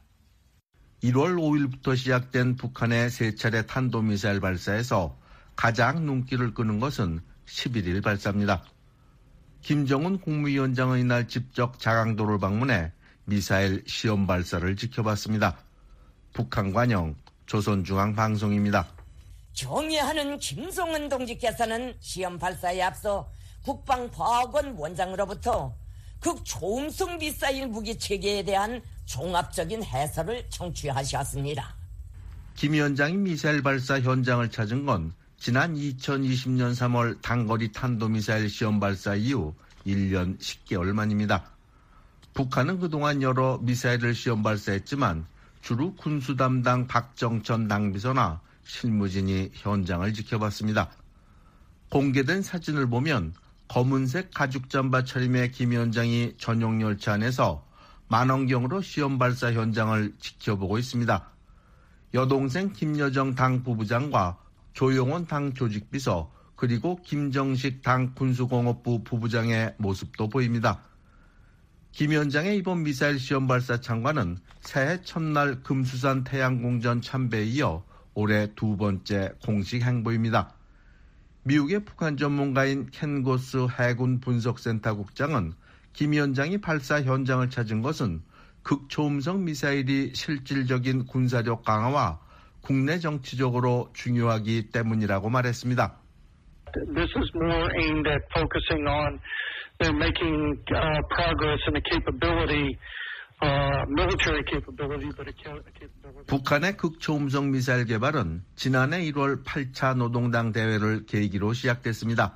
1월 5일부터 시작된 북한의 세 차례 탄도미사일 발사에서 가장 눈길을 끄는 것은 11일 발사입니다. 김정은 국무위원장은 이날 직접 자강도를 방문해 미사일 시험 발사를 지켜봤습니다. 북한 관영 조선중앙방송입니다. 경의하는 김성은 동지께서는 시험 발사에 앞서 국방과학원 원장으로부터 극초음속 미사일 무기 체계에 대한 종합적인 해설을 청취하셨습니다. 김 위원장이 미사일 발사 현장을 찾은 건 지난 2020년 3월 단거리 탄도미사일 시험 발사 이후 1년 10개월 만입니다. 북한은 그동안 여러 미사일을 시험 발사했지만 주로 군수 담당 박정천 당비서나 실무진이 현장을 지켜봤습니다. 공개된 사진을 보면 검은색 가죽 잠바 차림의 김 위원장이 전용 열차 안에서 만원경으로 시험 발사 현장을 지켜보고 있습니다. 여동생 김여정 당 부부장과 조용원 당 조직비서 그리고 김정식 당 군수공업부 부부장의 모습도 보입니다. 김 위원장의 이번 미사일 시험 발사 참관은 새해 첫날 금수산 태양궁전 참배에 이어 올해 두 번째 공식 행보입니다. 미국의 북한 전문가인 켄 고스 해군 분석센터 국장은 김 위원장이 발사 현장을 찾은 것은 극초음속 미사일이 실질적인 군사력 강화와 국내 정치적으로 중요하기 때문이라고 말했습니다. This is more aimed at focusing on they're making progress in the capability, military capability, but a capability. 북한의 극초음속 미사일 개발은 지난해 1월 8차 노동당 대회를 계기로 시작됐습니다.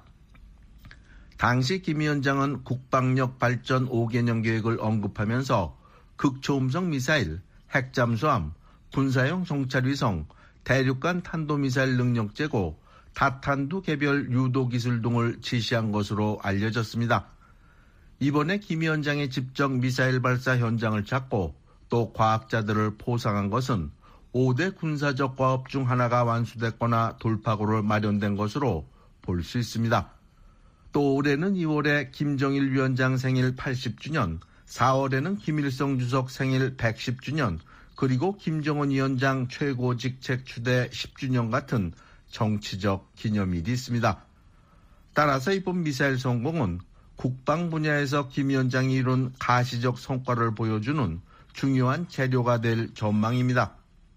당시 김 위원장은 국방력 발전 5개년 계획을 언급하면서 극초음속 미사일, 핵잠수함, 군사용 정찰위성, 대륙간 탄도미사일 능력 제고, 다탄두 개별 유도 기술 등을 지시한 것으로 알려졌습니다. 이번에 김 위원장이 직접 미사일 발사 현장을 찾고 또 과학자들을 포상한 것은 5대 군사적 과업 중 하나가 완수됐거나 돌파구를 마련된 것으로 볼 수 있습니다. 또 올해는 2월에 김정일 위원장 생일 80주년, 4월에는 김일성 주석 생일 110주년, 그리고 김정은 위원장 최고 직책 추대 10주년 같은 정치적 기념일이 있습니다. 따라서 이번 미사일 성공은 국방 분야에서 김 위원장이 이룬 가시적 성과를 보여주는 중요한 재료가 될 전망입니다.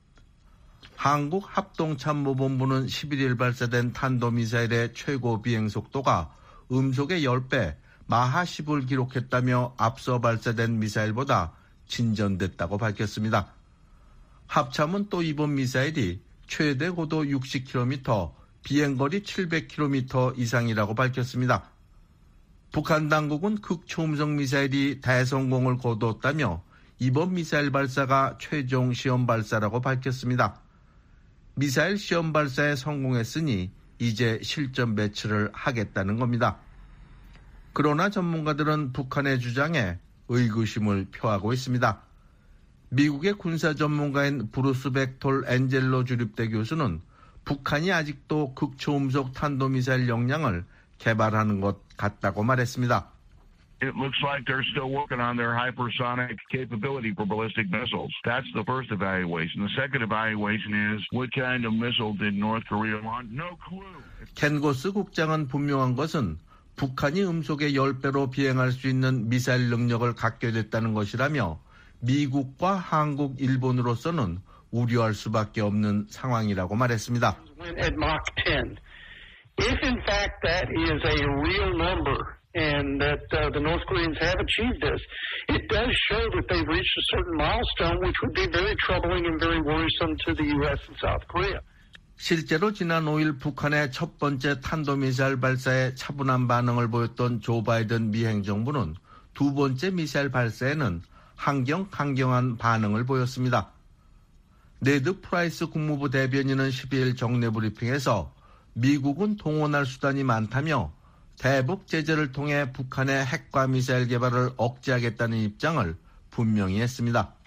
한국합동참모본부는 11일 발사된 탄도미사일의 최고 비행속도가 음속의 10배, 마하 10을 기록했다며 앞서 발사된 미사일보다 진전됐다고 밝혔습니다. 합참은 또 이번 미사일이 최대 고도 60km, 비행거리 700km 이상이라고 밝혔습니다. 북한 당국은 극초음속 미사일이 대성공을 거두었다며 이번 미사일 발사가 최종 시험 발사라고 밝혔습니다. 미사일 시험 발사에 성공했으니 이제 실전 배치를 하겠다는 겁니다. 그러나 전문가들은 북한의 주장에 의구심을 표하고 있습니다. 미국의 군사 전문가인 브루스 벡톨 엔젤로 주립대 교수는 북한이 아직도 극초음속 탄도미사일 역량을 개발하는 것 같다고 말했습니다. It looks like they're still working on their hypersonic capability for ballistic missiles. That's the first evaluation. The second evaluation is what kind of missile did North Korea launch? No clue. 켄 고스 국장은 분명한 것은 북한이 음속의 10배로 비행할 수 있는 미사일 능력을 갖게 됐다는 것이라며 미국과 한국, 일본으로서는 우려할 수밖에 없는 상황이라고 말했습니다. At Mach 10. If in fact that is a real number and that the North Koreans have achieved this, it does show that they've reached a certain milestone which would be very troubling and very worrisome to the U.S. and South Korea. 실제로 지난 5일 북한의 첫 번째 탄도미사일 발사에 차분한 반응을 보였던 조 바이든 미 행정부는 두 번째 미사일 발사에는 강경한 반응을 보였습니다. 네드 프라이스 국무부 대변인은 12일 정례 브리핑에서 미국은 동원할 수단이 많다며 대북 제재를 통해 북한의 핵과 미사일 개발을 억제하겠다는 입장을 분명히 했습니다.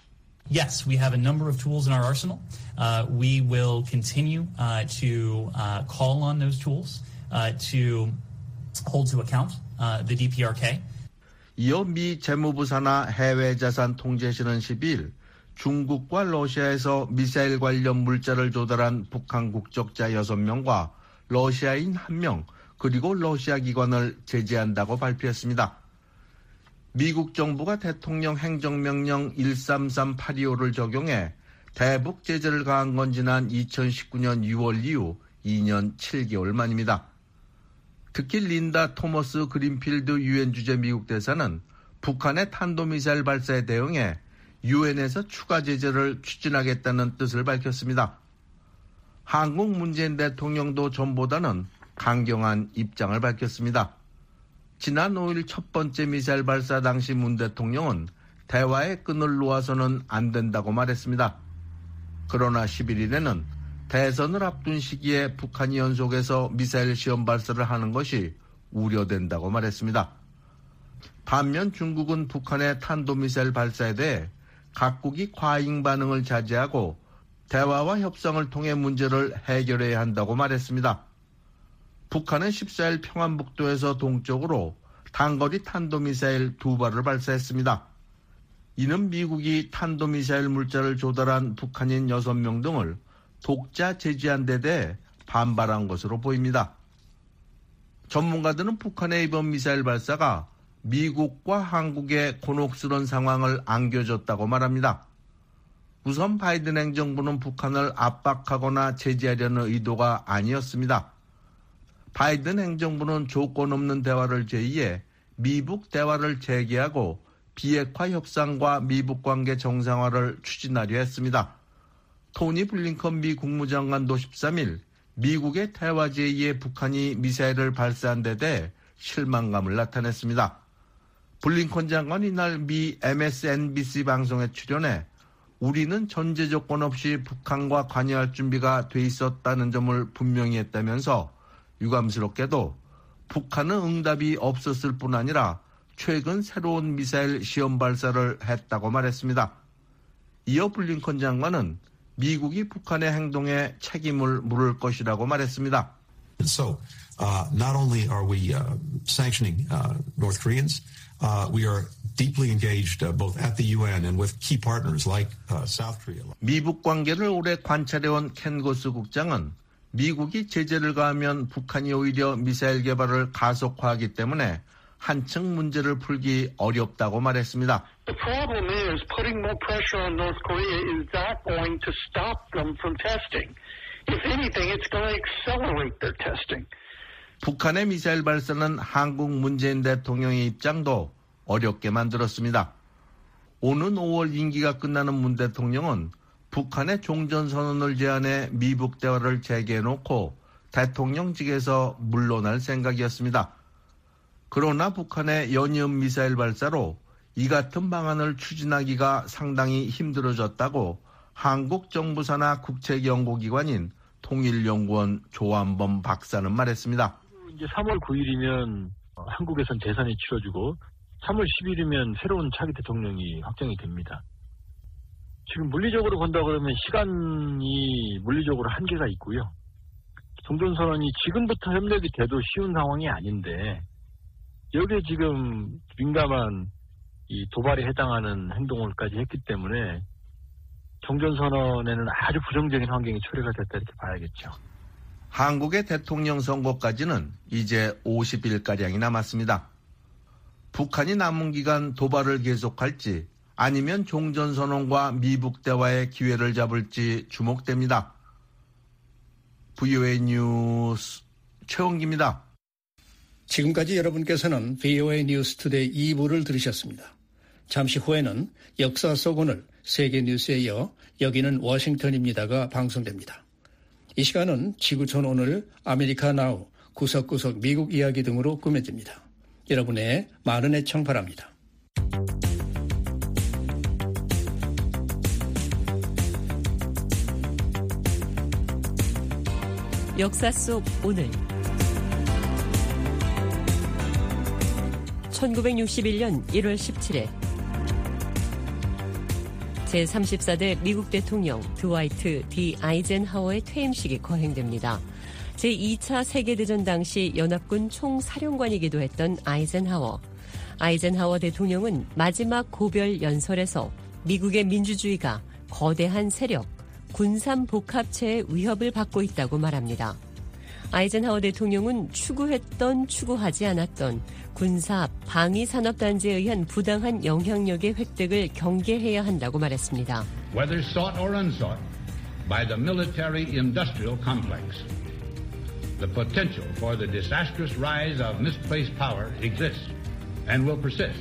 Yes, we have a number of tools in our arsenal. We will continue to call on those tools to hold to account the DPRK. 이어 미 재무부 산하 해외자산 통제실은 12일 중국과 러시아에서 미사일 관련 물자를 조달한 북한 국적자 6명과 러시아인 1명 그리고 러시아 기관을 제재한다고 발표했습니다. 미국 정부가 대통령 행정명령 133825를 적용해 대북 제재를 가한 건 지난 2019년 6월 이후 2년 7개월 만입니다. 특히 린다 토머스 그린필드 유엔 주재 미국 대사는 북한의 탄도미사일 발사에 대응해 유엔에서 추가 제재를 추진하겠다는 뜻을 밝혔습니다. 한국 문재인 대통령도 전보다는 강경한 입장을 밝혔습니다. 지난 5일 첫 번째 미사일 발사 당시 문 대통령은 대화의 끈을 놓아서는 안 된다고 말했습니다. 그러나 11일에는 대선을 앞둔 시기에 북한이 연속해서 미사일 시험 발사를 하는 것이 우려된다고 말했습니다. 반면 중국은 북한의 탄도미사일 발사에 대해 각국이 과잉 반응을 자제하고 대화와 협상을 통해 문제를 해결해야 한다고 말했습니다. 북한은 14일 평안북도에서 동쪽으로 단거리 탄도미사일 2발을 발사했습니다. 이는 미국이 탄도미사일 물자를 조달한 북한인 6명 등을 독자 제지한 데 대해 반발한 것으로 보입니다. 전문가들은 북한의 이번 미사일 발사가 미국과 한국의 곤혹스러운 상황을 안겨줬다고 말합니다. 우선 바이든 행정부는 북한을 압박하거나 제재하려는 의도가 아니었습니다. 바이든 행정부는 조건 없는 대화를 제의해 미북 대화를 재개하고 비핵화 협상과 미북 관계 정상화를 추진하려 했습니다. 토니 블링컨 미 국무장관도 13일 미국의 대화 제의에 북한이 미사일을 발사한 데 대해 실망감을 나타냈습니다. 블링컨 장관이 이날 미 MSNBC 방송에 출연해 우리는 전제 조건 없이 북한과 관여할 준비가 돼 있었다는 점을 분명히 했다면서 유감스럽게도 북한은 응답이 없었을 뿐 아니라 최근 새로운 미사일 시험 발사를 했다고 말했습니다. 이어 블링컨 장관은 미국이 북한의 행동에 책임을 물을 것이라고 말했습니다. So, not only are we sanctioning North Koreans, we are deeply engaged both at the UN and with key partners like South Korea. 미북 관계를 오래 관찰해온 켄 고스 국장은 미국이 제재를 가하면 북한이 오히려 미사일 개발을 가속화하기 때문에 한층 문제를 풀기 어렵다고 말했습니다. The problem is putting more pressure on North Korea is not going to stop them from testing. If anything, it's going to accelerate their testing. 북한의 미사일 발사는 한국 문재인 대통령의 입장도 어렵게 만들었습니다. 오는 5월 임기가 끝나는 문 대통령은 북한의 종전선언을 제안해 미북 대화를 재개해놓고 대통령직에서 물러날 생각이었습니다. 그러나 북한의 연이은 미사일 발사로 이 같은 방안을 추진하기가 상당히 힘들어졌다고 한국 정부 산하 국책연구기관인 통일연구원 조한범 박사는 말했습니다. 이제 3월 9일이면 한국에선 대선이 치러지고 3월 10일이면 새로운 차기 대통령이 확정이 됩니다. 지금 물리적으로 본다 그러면 시간이 물리적으로 한계가 있고요. 종전선언이 지금부터 협력이 돼도 쉬운 상황이 아닌데 여기에 지금 민감한 이 도발에 해당하는 행동을까지 했기 때문에 종전선언에는 아주 부정적인 환경이 초래가 됐다 이렇게 봐야겠죠. 한국의 대통령 선거까지는 이제 50일가량이 남았습니다. 북한이 남은 기간 도발을 계속할지 아니면 종전선언과 미북 대화의 기회를 잡을지 주목됩니다. VOA 뉴스 최원기입니다. 지금까지 여러분께서는 VOA 뉴스 투데이 2부를 들으셨습니다. 잠시 후에는 역사 속 오늘 세계 뉴스에 이어 여기는 워싱턴입니다가 방송됩니다. 이 시간은 지구촌 오늘 아메리카 나우 구석구석 미국 이야기 등으로 꾸며집니다. 여러분의 많은 애청 바랍니다. 역사 속 오늘 1961년 1월 17일 제34대 미국 대통령 드와이트 D. 아이젠하워의 퇴임식이 거행됩니다. 제2차 세계대전 당시 연합군 총사령관이기도 했던 아이젠하워. 아이젠하워 대통령은 마지막 고별 연설에서 미국의 민주주의가 거대한 세력, 군산 복합체의 위협을 받고 있다고 말합니다. 아이젠하워 대통령은 추구했던 추구하지 않았던 군사 방위산업단지에 의한 부당한 영향력의 획득을 경계해야 한다고 말했습니다. Whether sought or unsought by the military-industrial complex, the potential for the disastrous rise of misplaced power exists and will persist.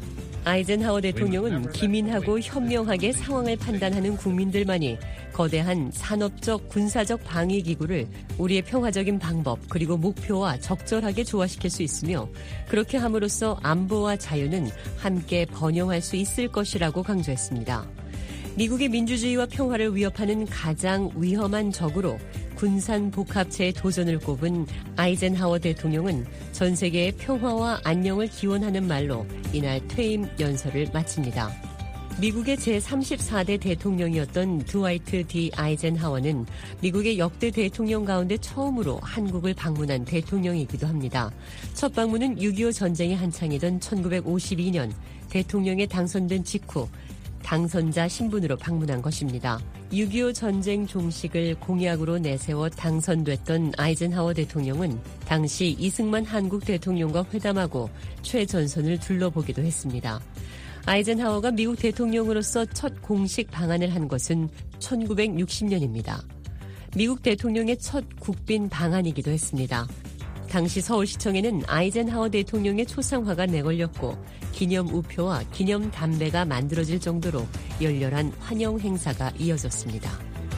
아이젠하워 대통령은 기민하고 현명하게 상황을 판단하는 국민들만이 거대한 산업적, 군사적 방위기구를 우리의 평화적인 방법 그리고 목표와 적절하게 조화시킬 수 있으며 그렇게 함으로써 안보와 자유는 함께 번영할 수 있을 것이라고 강조했습니다. 미국의 민주주의와 평화를 위협하는 가장 위험한 적으로 군산 복합체의 도전을 꼽은 아이젠하워 대통령은 전 세계의 평화와 안녕을 기원하는 말로 이날 퇴임 연설을 마칩니다. 미국의 제34대 대통령이었던 드와이트 D. 아이젠하워는 미국의 역대 대통령 가운데 처음으로 한국을 방문한 대통령이기도 합니다. 첫 방문은 6.25 전쟁이 한창이던 1952년 대통령에 당선된 직후 당선자 신분으로 방문한 것입니다. 6.25 전쟁 종식을 공약으로 내세워 당선됐던 아이젠하워 대통령은 당시 이승만 한국 대통령과 회담하고 최전선을 둘러보기도 했습니다. 아이젠하워가 미국 대통령으로서 첫 공식 방한을 한 것은 1960년입니다. 미국 대통령의 첫 국빈 방한이기도 했습니다. 당시 서울시청에는 아이젠하워 대통령의 초상화가 내걸렸고 기념 우표와 기념 담배가 만들어질 정도로 열렬한 환영 행사가 이어졌습니다.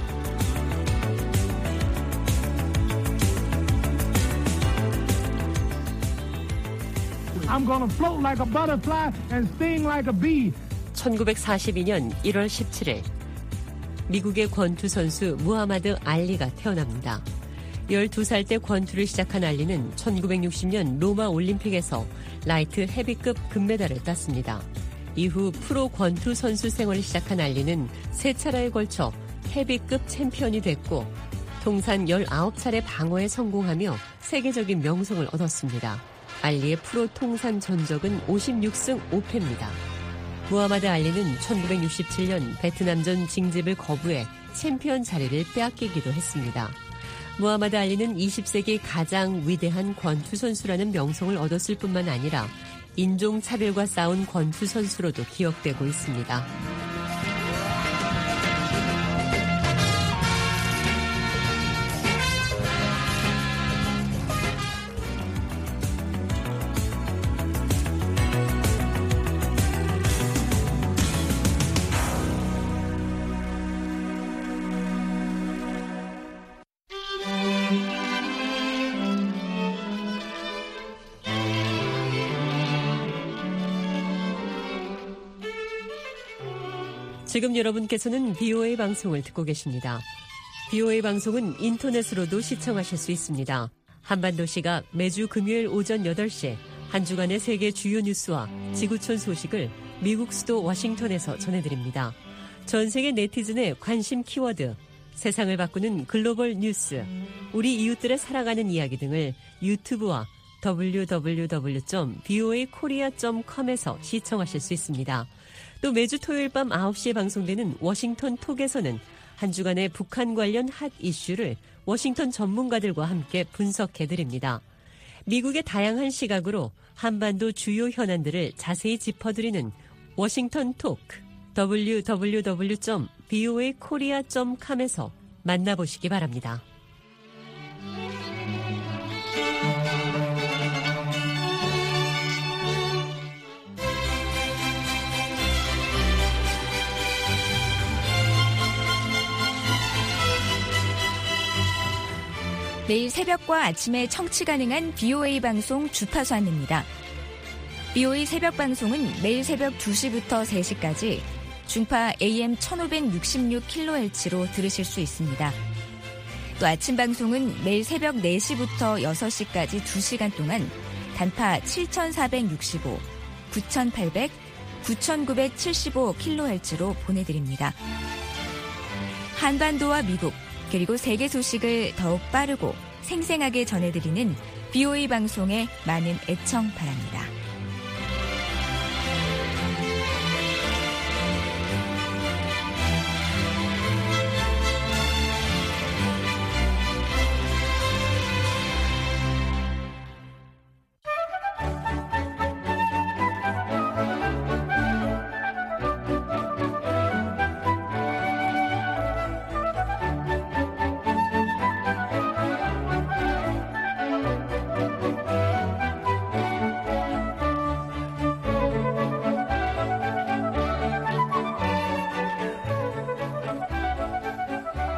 I'm gonna float like a butterfly and sting like a bee. 1942년 1월 17일 미국의 권투 선수 무하마드 알리가 태어납니다. 12살 때 권투를 시작한 알리는 1960년 로마 올림픽에서 라이트 헤비급 금메달을 땄습니다. 이후 프로 권투 선수 생활을 시작한 알리는 3차례에 걸쳐 헤비급 챔피언이 됐고 통산 19차례 방어에 성공하며 세계적인 명성을 얻었습니다. 알리의 프로 통산 전적은 56승 5패입니다. 무하마드 알리는 1967년 베트남전 징집을 거부해 챔피언 자리를 빼앗기기도 했습니다. 무하마드 알리는 20세기 가장 위대한 권투 선수라는 명성을 얻었을 뿐만 아니라 인종차별과 싸운 권투 선수로도 기억되고 있습니다. 지금 여러분께서는 BOA 방송을 듣고 계십니다. BOA 방송은 인터넷으로도 시청하실 수 있습니다. 한반도시가 매주 금요일 오전 8시 한 주간의 세계 주요 뉴스와 지구촌 소식을 미국 수도 워싱턴에서 전해드립니다. 전 세계 네티즌의 관심 키워드, 세상을 바꾸는 글로벌 뉴스, 우리 이웃들의 살아가는 이야기 등을 유튜브와 www.voakorea.com에서 시청하실 수 있습니다. 또 매주 토요일 밤 9시에 방송되는 워싱턴 톡에서는 한 주간의 북한 관련 핫 이슈를 워싱턴 전문가들과 함께 분석해드립니다. 미국의 다양한 시각으로 한반도 주요 현안들을 자세히 짚어드리는 워싱턴 톡, www.voakorea.com에서 만나보시기 바랍니다. 매일 새벽과 아침에 청취 가능한 BOA 방송 주파수 안내입니다. BOA 새벽 방송은 매일 새벽 2시부터 3시까지 중파 AM 1566kHz로 들으실 수 있습니다. 또 아침 방송은 매일 새벽 4시부터 6시까지 2시간 동안 단파 7465, 9800, 9,975kHz로 보내드립니다. 한반도와 미국 그리고 세계 소식을 더욱 빠르고 생생하게 전해드리는 BOA 방송에 많은 애청 바랍니다.